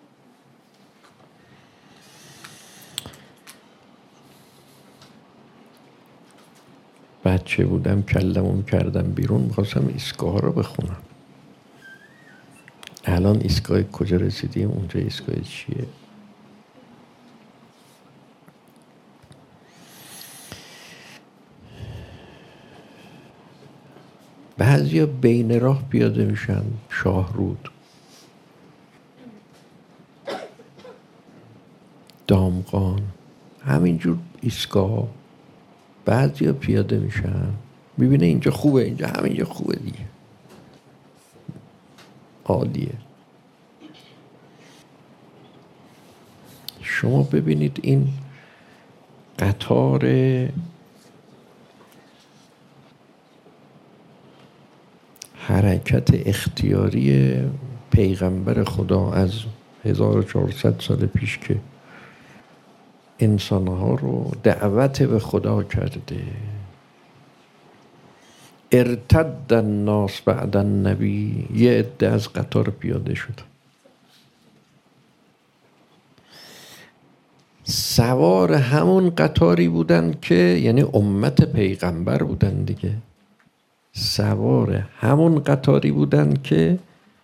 بچه بودم کلمون کردم بیرون، میخواستم ایستگاه رو بخونم. الان ایستگاه کجا رسیدیم؟ اونجا ایستگاه چیه؟ بعضیا بین راه پیاده میشن، شاهرود، دامغان، همینجور ایستگاه. بعضیا پیاده میشن، میبینه اینجا خوبه، اینجا همینجا خوبه دیگه، عالیه. شما ببینید این قطار حرکت اختیاری پیغمبر خدا از 1400 سال پیش که انسانها رو دعوت به خدا کرده. ارتد الناس بعد النبی، یه عده از قطار پیاده شد، سوار همون قطاری بودن که یعنی امت پیغمبر بودن دیگه، سوار همون قطاری بودن که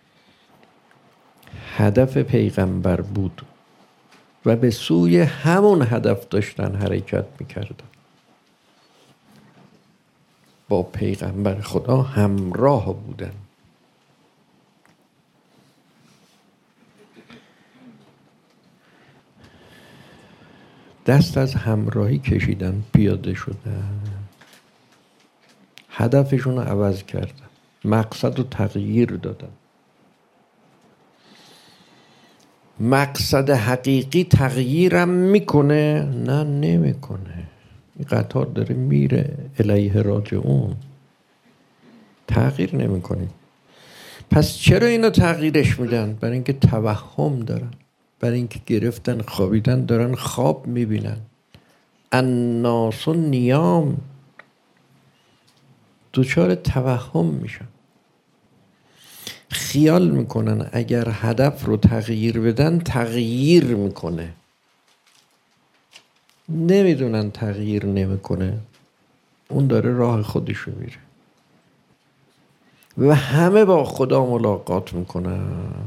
هدف پیغمبر بود و به سوی همون هدف داشتن حرکت میکردن، با پیغمبر خدا همراه بودن. دست از همراهی کشیدن، پیاده شدن، هدفشون رو عوض کردن، مقصد رو تغییر دادن. مقصد حقیقی تغییرم میکنه؟ نه، نمیکنه. این قطار داره میره الیه راجعون، تغییر نمیکنه. پس چرا اینا تغییرش میدن؟ برای اینکه توهم دارن، برای اینکه گرفتن خوابیدن، دارن خواب میبینن. الناس نیام، دچار توهم میشن، خیال میکنن اگر هدف رو تغییر بدن تغییر میکنه. نمیدونن تغییر نمیکنه، اون داره راه خودشو میره و همه با خدا ملاقات میکنن.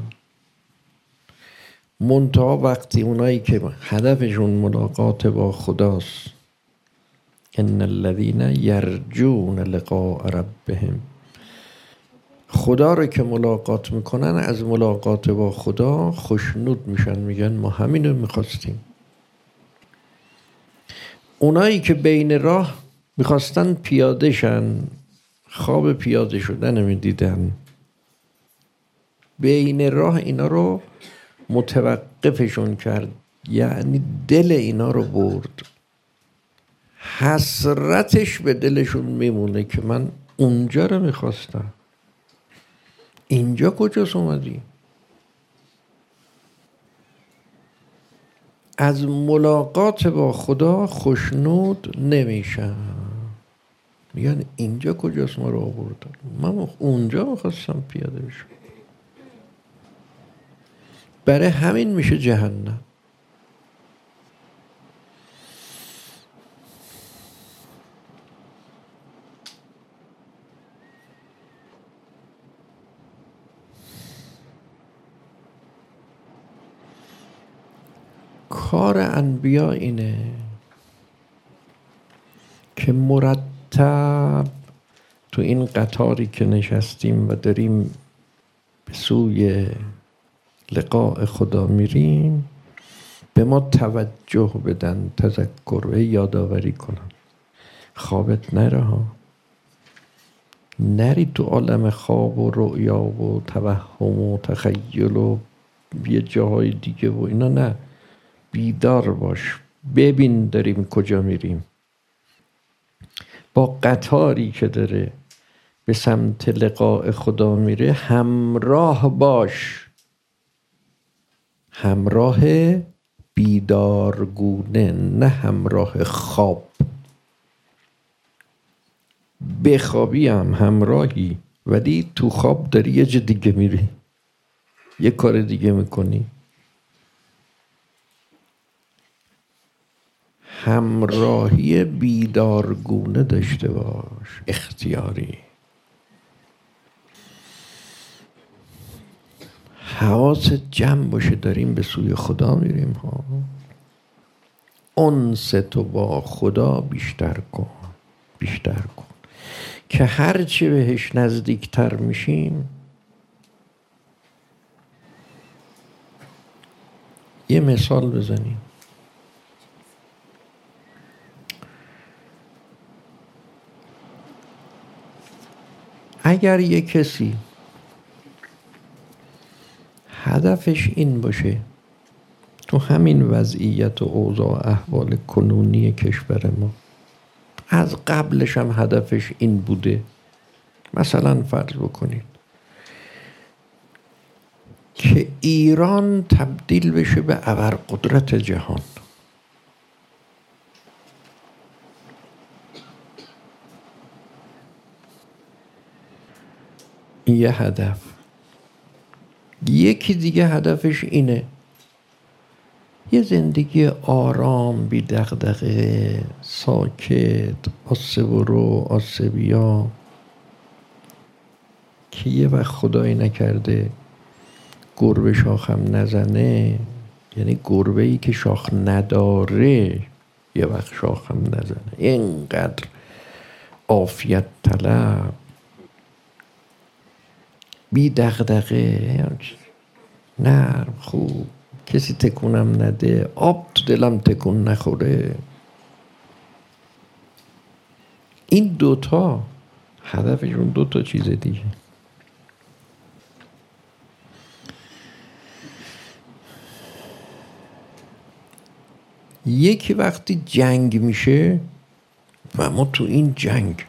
منتها وقتی اونایی که هدفشون ملاقات با خداست، ان الذین یرجون لقاء ربهم، خدا رو که ملاقات میکنن از ملاقات با خدا خوشنود میشن، میگن ما همینو میخواستیم. اونایی که بین راه میخواستن پیاده شن، خواب پیاده شدن میدیدن، بین راه اینا رو متوقفشون کرد، یعنی دل اینا رو برد. حسرتش به دلشون میمونه که من اونجا رو میخواستم، اینجا کجاست اومدی؟ از ملاقات با خدا خوشنود نمیشن، میگن اینجا کجاست ما رو آوردن، من اونجا میخواستم پیاده بشم. برای همین میشه جهنم. کار انبیا اینه که مرتب تو این قطاری که نشستیم و داریم به سوی لقاء خدا میریم به ما توجه بدن، تذکر و یادآوری کنن. خوابت نره ها، نری تو عالم خواب و رؤیا و توهم و تخیل و یه جاهای دیگه و اینا، نه، بیدار باش، ببین داریم کجا میریم. با قطاری که داره به سمت لقاء خدا میره همراه باش، همراه بیدارگونه، نه همراه خواب. بخوابی هم همراهی، ولی تو خواب داری یه جا دیگه میری، یه کار دیگه میکنی. همراهی بیدارگونه داشته باش، اختیاری. حواست جمع باشه داریم به سوی خدا میریم ها. انس تو با خدا بیشتر کن، بیشتر کن، که هرچی بهش نزدیکتر میشیم. یه مثال بزنیم. اگر یه کسی هدفش این باشه تو همین وضعیت و اوضاع احوال کنونی کشور ما، از قبلش هم هدفش این بوده، مثلا فرض بکنید که ایران تبدیل بشه به ابرقدرت جهان، این یه هدف. یکی دیگه هدفش اینه یه زندگی آرام، بی دغدغه، ساکت، آسه برو آسه بیا، که یه وقت خدایی نکرده گربه شاخم نزنه، یعنی گربه ای که شاخ نداره یه وقت شاخم نزنه. اینقدر عافیت طلب، بی دغدغه، نرم، خوب، کسی تکونم نده، آب تو دلم تکون نخوره. این دوتا هدفشون دوتا چیز دیگه. یکی وقتی جنگ میشه و ما تو این جنگ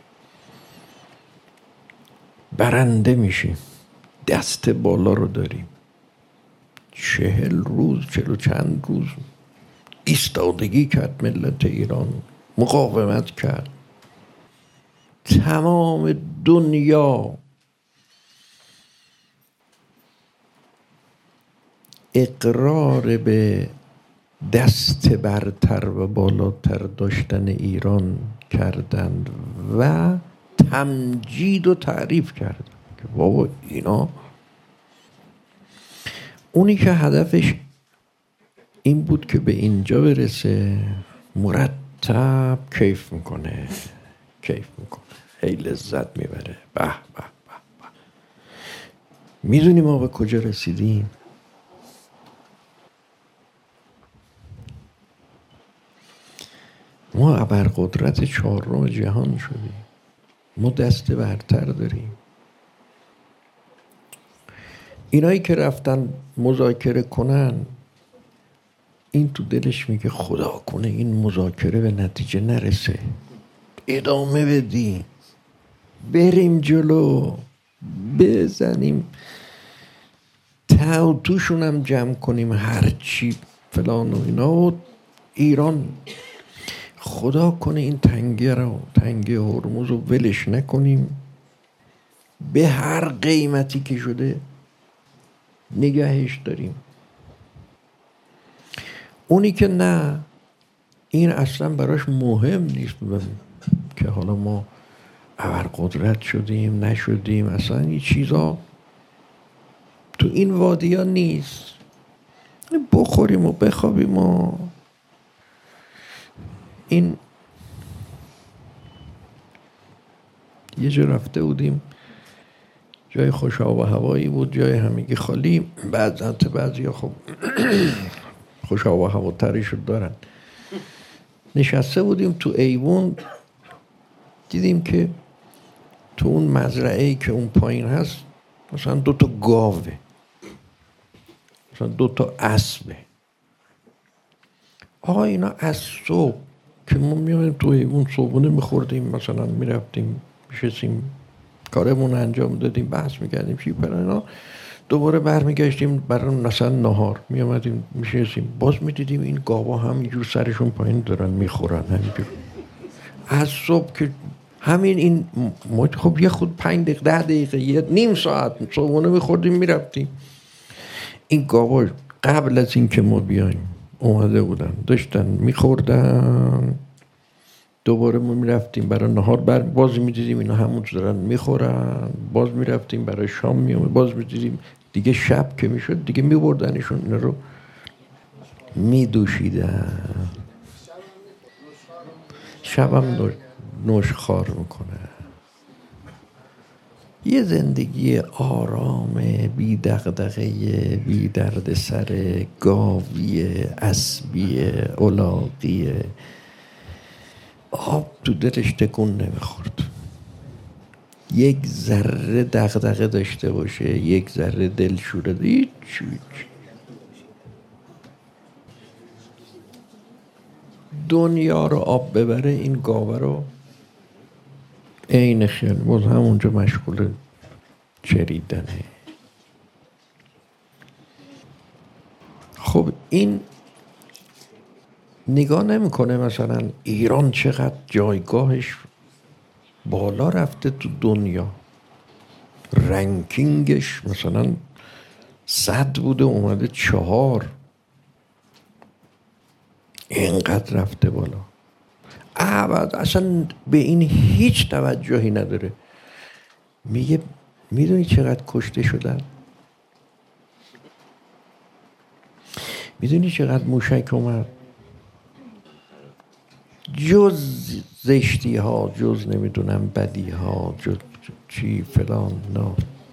برنده میشیم، دست بالا رو داریم، 40 روز 40 چند روز ایستادگی کرد ملت ایران، مقاومت کرد، تمام دنیا اقرار به دست برتر و بالاتر داشتن ایران کردند و تمجید و تعریف کردند که بابا اینا، اونی که هدفش این بود که به اینجا برسه مرتب کیف میکنه، هی لذت میبره. به به به به. میدونی ما به کجا رسیدیم؟ ما ابرقدرت چهارم جهان شدیم. ما دست برتر داریم. اینایی که رفتن مذاکره کنن، این تو دلش میگه خدا کنه این مذاکره به نتیجه نرسه، ادامه بدیم، بریم جلو، بزنیم توشون هم جمع کنیم، هرچی فلان و اینا، و ایران خدا کنه این تنگه هرمز رو ولش نکنیم، به هر قیمتی که شده نگهش داریم. اونی که نه، این اصلا براش مهم نیست که حالا ما ابرقدرت شدیم نشدیم، اصلا این چیزا تو این وادی ها نیست. بخوریم و بخوابیم و این. یه جا رفته بودیم، جای خوش آب و هوایی بود، جای همگی خالی. بعضی ها خب خوش آب و هوا تریشو دارن. نشسته بودیم تو ایوون، دیدیم که تو اون مزرعه‌ای که اون پایین هست مثلا 2 گاوه، مثلا 2 اسبه. آقا اینا از صبح که ما میایم تو ایوون صبحونه میخوردیم، مثلا میرفتیم میشستیم کارمون انجام دادیم، بحث میکردیم چی پر اینا، دوباره برمیگشتیم برای مثلا نهار میامدیم میشستیم، باز میدیدیم این گاوا همینجور سرشون پایین دارن میخورن همینجور از صبح. که همین این خب یه خود 5 دقیقه 10 دقیقه یه نیم ساعت صبحونه میخوردیم میرفتیم. این گاوا قبل از این که ما بیایم اومده بودن داشتن میخوردن، دوباره ما میرفتیم برای نهار، باز میدیدیم اینا همون دارن میخورن، باز میرفتیم برای شام میومد، باز میدیدیم دیگه شب که میشد دیگه میبردنشون اینا رو میدوشیدن. شبم نوشخوار میکنه. یه زندگی آرام، بی دغدغه، بی درد سر، گاوی، اسبی، الاغی، آب تو دلش تکون نمیخورد. یک ذره دغدغه داشته باشه، یک ذره دلشوره، هیچ. دنیا رو آب ببره، این گاوه رو عین خیال باز همونجا مشغول چریدنه. خب این نگاه نمیکنه مثلا ایران چقدر جایگاهش بالا رفته تو دنیا، رنکینگش مثلا 100 بوده اومده 4، اینقدر رفته بالا. اصلا به این هیچ توجهی نداره. میگه میدونی چقدر کشته شدن؟ میدونی چقدر موشک اومد؟ جز زشتی ها، جز نمیدونم بدی ها، جز چی فلان، نه.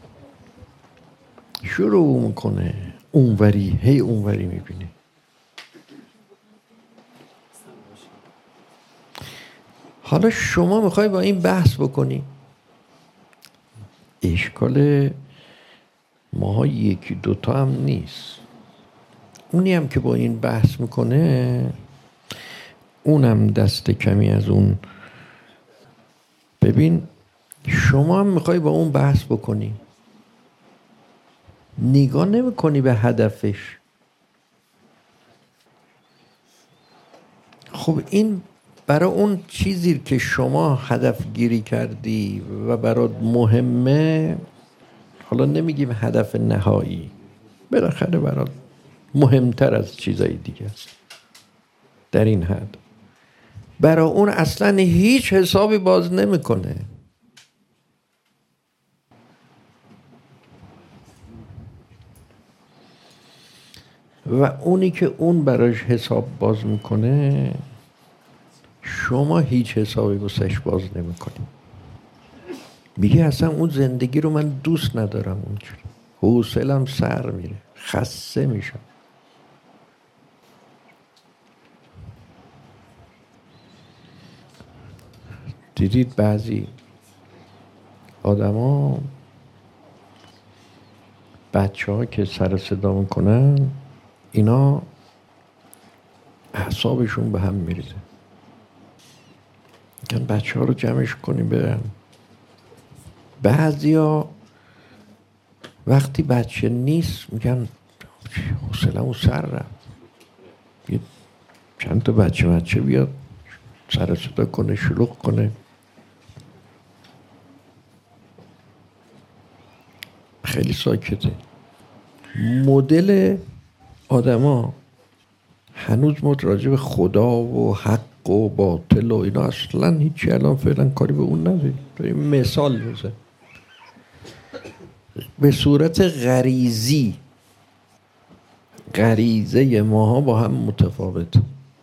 شروع میکنه اونوری، هی اونوری میبینه. حالا شما میخوای با این بحث بکنی، اشکال ماها 1-2 هم نیست. اونی هم که با این بحث میکنه اونم دست کمی از اون. ببین شما هم میخوای با اون بحث بکنی، نگاه نمیکنی به هدفش. خب این برای اون چیزی که شما هدف گیری کردی و برات مهمه، حالا نمیگیم هدف نهایی، بالاخره برات مهمتر از چیزای دیگه است. در این حد، برای اون اصلا هیچ حسابی باز نمیکنه. و اونی که اون براش حساب باز میکنه شما هیچ حسابی واسش باز نمیکنی. میگه اصلا اون زندگی رو من دوست ندارم، اونجوری حوصله‌ام سر میره، خسته میشم. دیدید بعضی آدما بچه ها که سر صدا میکنن اینا اعصابشون به هم میریزه، میگن بچه ها رو جمعش کنیم برن. بعضیا وقتی بچه نیست میگن حوصله‌مو سر رفت، چند تا بچه بیاد سر صدا کنه، شلوغ کنه. خیلی ساکته. مدل آدما هنوز ما راجع به خدا و حق و باطل و اینا اصلا هیچی الان فعلا کاری به اون نداریم. مثال بزن. به صورت غریزه ماها با هم متفاوت.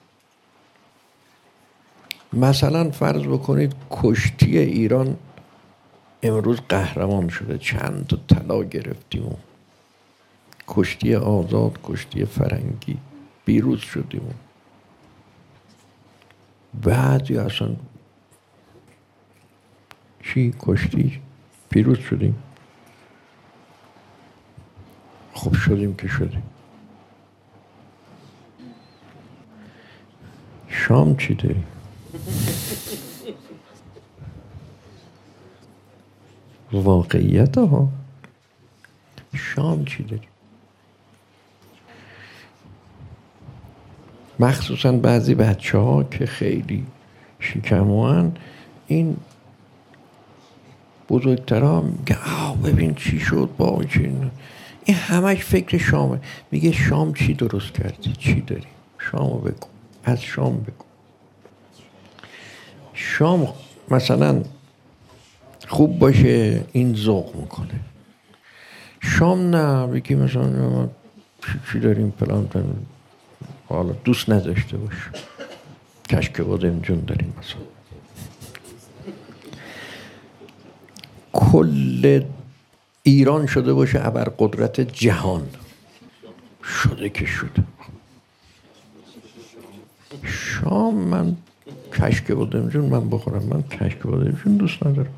مثلا فرض بکنید کشتی ایران امروز قهرمان شده، چند تا طلا گرفتیم، کشتی آزاد، کشتی فرنگی پیروز شدیم. بعضی اصلا چی کشتی پیروز شدیم؟ خب شدیم که شدیم. شام چی داری؟ واقعیت ها. شام چی داری؟ مخصوصا بعضی بچه ها که خیلی شکموان، این بزرگترها میگه ببین چی شد با این همش فکر شامه. میگه شام چی درست کردی؟ چی داری؟ شامو بگو، از شام بگو. شام مثلا خوب باشه این ذوق میکنه، شام نه بگی مثلا چی داریم پلان حالا دوست نداشته باش، کشک بادمجون داریم مثلا. کل ایران شده باشه ابرقدرت جهان، شده که شده. شام من کشک بادمجون من بخورم، من کشک بادمجون دوست ندارم.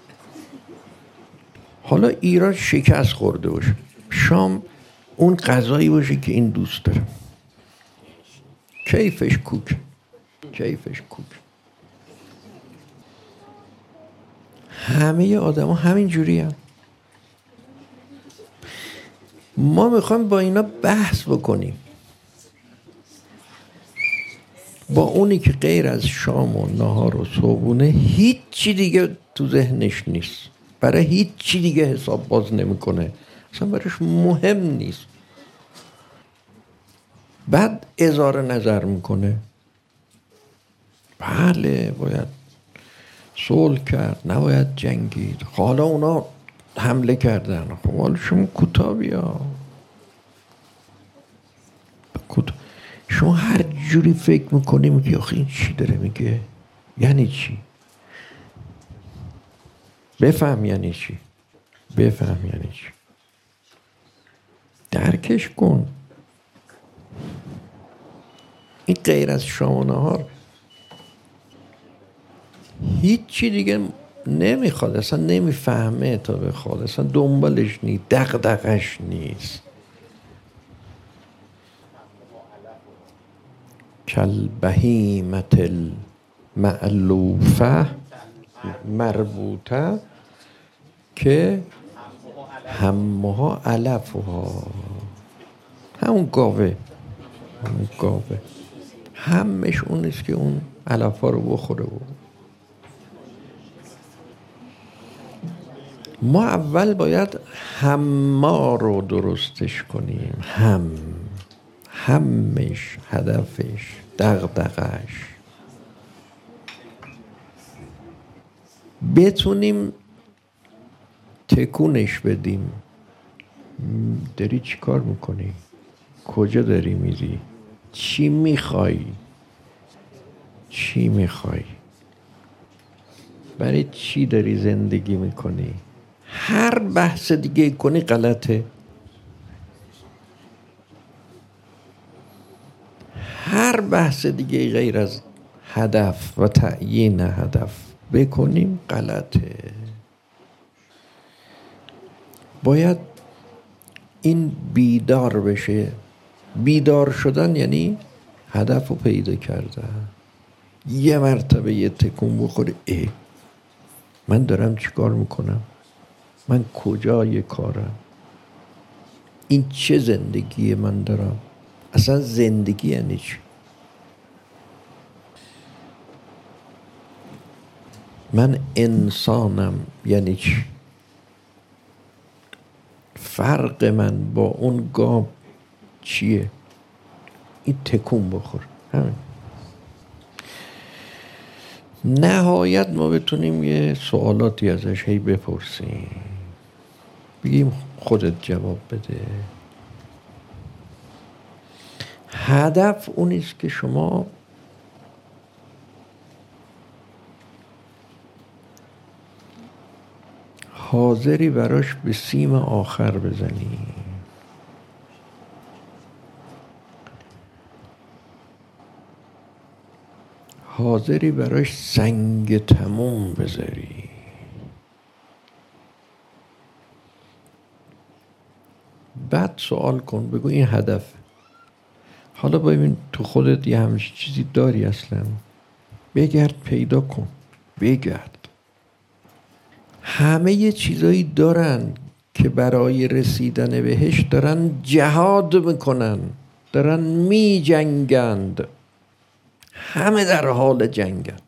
حالا ایران شکست خورده باشه، شام اون غذایی باشه که این دوست داره، کیفش کوک. همه آدم ها همین جوری هم. ما میخوایم با اینا بحث بکنیم، با اونی که غیر از شام و نهار و صبحونه هیچی دیگه تو ذهنش نیست، برای هیچی دیگه حساب باز نمیکنه، اصلا براش مهم نیست. بعد اظهار نظر میکنه بله باید صلح کرد، نباید جنگید. حالا اونا حمله کردن، خب حالا شما کوتاه بیا، شما هر جوری فکر میکنی میگی آخه این چی داره میگه، یعنی چی؟ بفهم یعنی چی، درکش کن. این غیر از شام و نهار هیچی دیگه نمیخواد، اصلا نمیفهمه تا بخواد، اصلا دنبالش نیست، دغدغش نیست. کل بهیمت المعلوفه مربوطه که همها علفها، همون گاوه همش اون نیست که اون علفها رو بخوره. ما اول باید همه رو درستش کنیم، همش، هدفش، دغدغش بتونیم تکونش بدیم. داری چی کار میکنی؟ کجا داری میری؟ چی میخوای؟ چی میخوای؟ برای چی داری زندگی میکنی؟ هر بحث دیگه کنی غلطه. هر بحث دیگه غیر از هدف و تعیین هدف بکنیم غلطه. باید این بیدار بشه. بیدار شدن یعنی هدف رو پیدا کردن. یه مرتبه یه تکون بخوره، من دارم چی کار میکنم؟ من کجای کارم؟ این چه زندگی من دارم؟ اصلا زندگی یعنی چی؟ من انسانم یعنی چی؟ فرق من با اون گاو چیه؟ این تکون بخور. همین. نهایت ما بتونیم یه سوالاتی ازش هی بپرسیم، بگیم خودت جواب بده. هدف اونیست که شما حاضری براش به سیم آخر بزنی. حاضری براش سنگ تموم بذاری. بعد سوال کن، بگو این هدف. حالا ببین تو خودت یه همچین چیزی داری اصلا؟ بگرد پیدا کن. بگرد. همه یه چیزایی دارن که برای رسیدن بهش دارن جهاد میکنن، دارن می جنگند. همه در حال جنگن.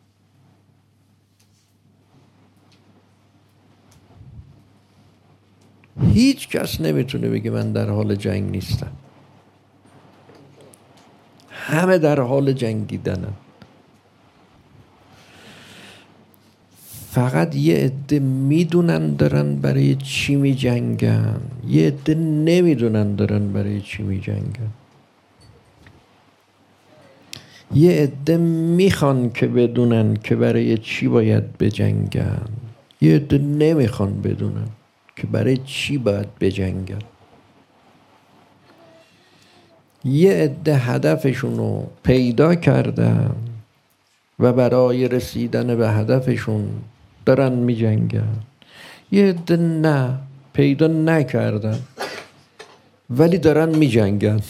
هیچ کس نمیتونه بگه من در حال جنگ نیستم. همه در حال جنگیدنن. فقط یه عده میدونن دارن برای چی می جنگن، یه عده نمیدونن دارن برای چی می جنگن. یه عده میخوان که بدونن که برای چی باید بجنگن، یه عده نمیخوان بدونن که برای چی باید بجنگن. یه عده هدفشون رو پیدا کردن و برای رسیدن به هدفشون دارن می جنگن. یه عده نه، پیدا نکردن ولی دارن می جنگن.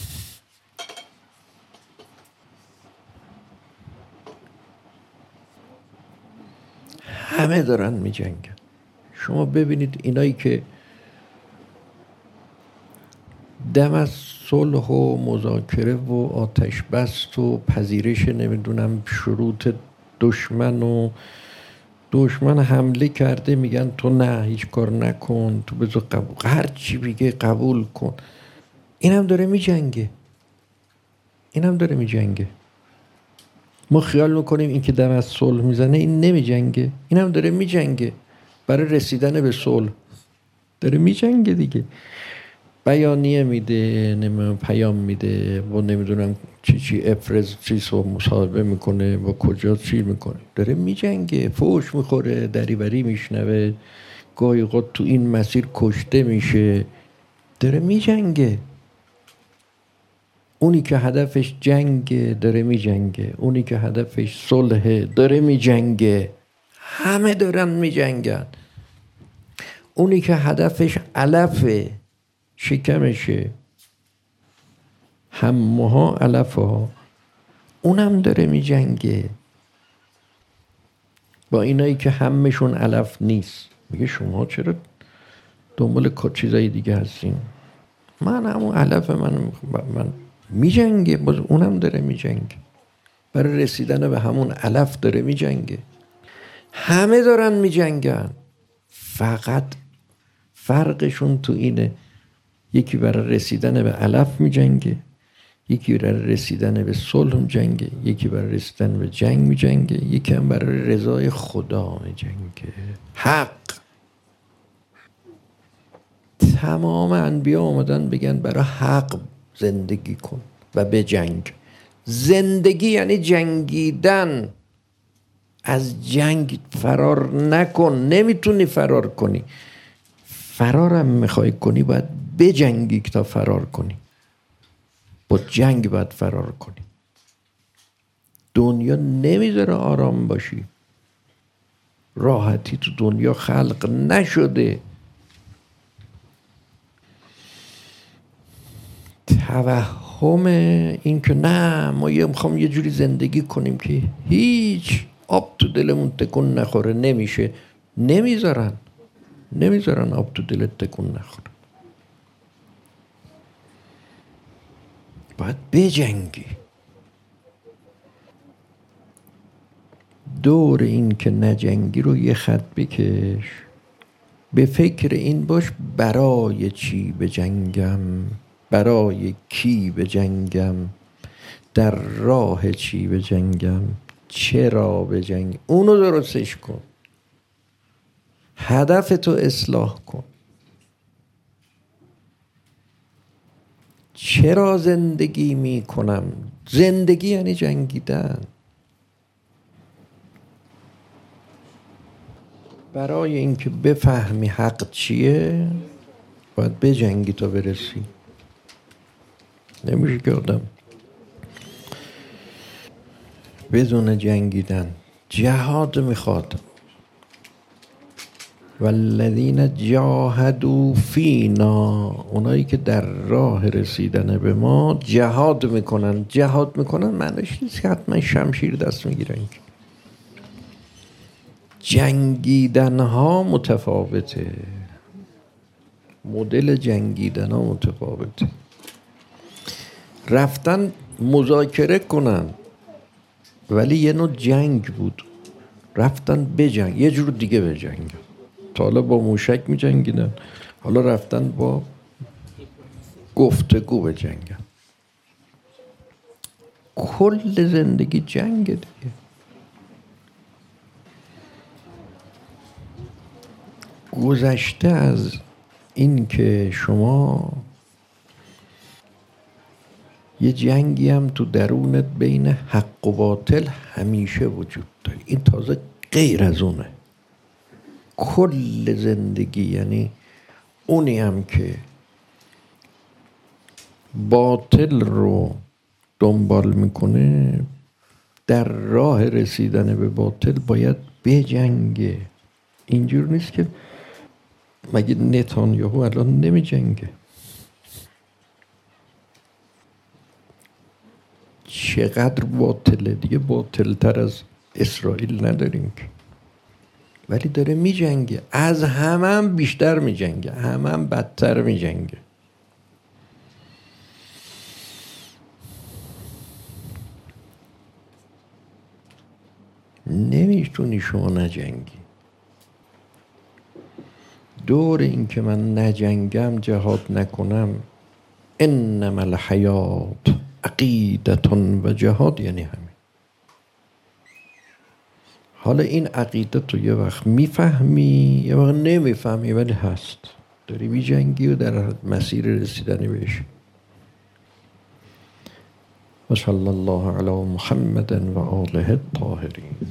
همه دارن می جنگن. شما ببینید اینایی که دم از صلح و مذاکره و آتش بست و پذیرش نمیدونم شروط دشمن حمله کرده، میگن تو نه هیچ کار نکن، تو بذار قبول، هر چی بگه قبول کن. اینم داره می جنگه. اینم داره می جنگه. ما خیال میکنیم این که دم از صلح میزنه این نمی جنگه. اینم داره می جنگه برای رسیدن به صلح. داره می جنگه دیگه. بیانیه میده، پیام میده و نمیدونم چی افرز چیز رو مصاحبه میکنه و کجا چی میکنه. داره میجنگه، فوش میخوره، دریوری میشنوه، گاهی اوقات تو این مسیر کشته میشه. داره میجنگه. اونی که هدفش جنگه داره میجنگه. اونی که هدفش صلحه داره میجنگه. همه دارن میجنگن. اونی که هدفش علفه، شکمشه، همه علف ها، اونم داره می جنگه با اینایی که همشون علف نیست. میگه شما چرا دنبال چیزای دیگه هستین؟ من همون علف من می جنگه، باز اونم داره می جنگه برای رسیدن به همون علف داره می جنگه. همه دارن می جنگن، فقط فرقشون تو اینه یکی برای رسیدن به علف می جنگه، یکی برای رسیدن به صلح می‌جنگه، یکی برای رسیدن به جنگ می‌جنگه، یکی هم برای رضای خدا می‌جنگه. حق. تمام انبیا آمدن بگن برای حق زندگی کن و به جنگ. زندگی یعنی جنگیدن. از جنگ فرار نکن، نمیتونی فرار کنی. فرارم میخوای کنی باید بجنگی تا فرار کنی. با جنگ باید فرار کنی. دنیا نمیذاره آرام باشی. راحتی تو دنیا خلق نشده. توهم این که نه ما میخوام یه جوری زندگی کنیم که هیچ آب تو دلمون تکون نخوره، نمیشه. نمیذارن آب تو دلت تکون نخوره. باید بجنگی. دور این که نجنگی رو یه خط بکش. به فکر این باش برای چی بجنگم، برای کی بجنگم، در راه چی بجنگم، چرا بجنگم. اونو درستش کن. هدف تو اصلاح کن. چرا زندگی می کنم؟ زندگی یعنی جنگیدن. برای اینکه بفهمی حق چیه باید بجنگی تا برسی. نمیشه که آدم بدون جنگیدن. جهاد میخواد. والذین جاهدوا فینا، اونایی که در راه رسیدن به ما جهاد میکنن. جهاد میکنن معنیش نیست که حتما شمشیر دست میگیرن. جنگیدن ها متفاوته. مدل جنگیدن ها متفاوته. رفتن مذاکره کنن ولی یه نوع جنگ بود. رفتن بجنگ، یه جور دیگه بجنگن. تا حالا با موشک می جنگیدن، حالا رفتن با گفتگو بجنگن. کل زندگی جنگه دیگه. گذشته از این که شما یه جنگی هم تو درونت بین حق و باطل همیشه وجود داره. این تازه غیر از اونه. کل زندگی یعنی اونی هم که باطل رو دنبال میکنه، در راه رسیدن به باطل باید بجنگه. اینجور نیست که مگه نتانیاهو الان نمی جنگه؟ چقدر باطله دیگه. باطلتر از اسرائیل نداریم که، ولی داره می جنگه. از همه بیشتر می جنگه، همه بدتر می جنگه. نمیتونی شما نجنگی. دور این که من نجنگم، جهاد نکنم، انما الحیات عقیدة و جهاد، یعنی همین. حالا این عقیده تو یه وقت میفهمی یه وقت نمیفهمی، ولی هست. داری میجنگی و در مسیر رسیدنی بهش. و صلی الله علی محمد و آله الطاهرین.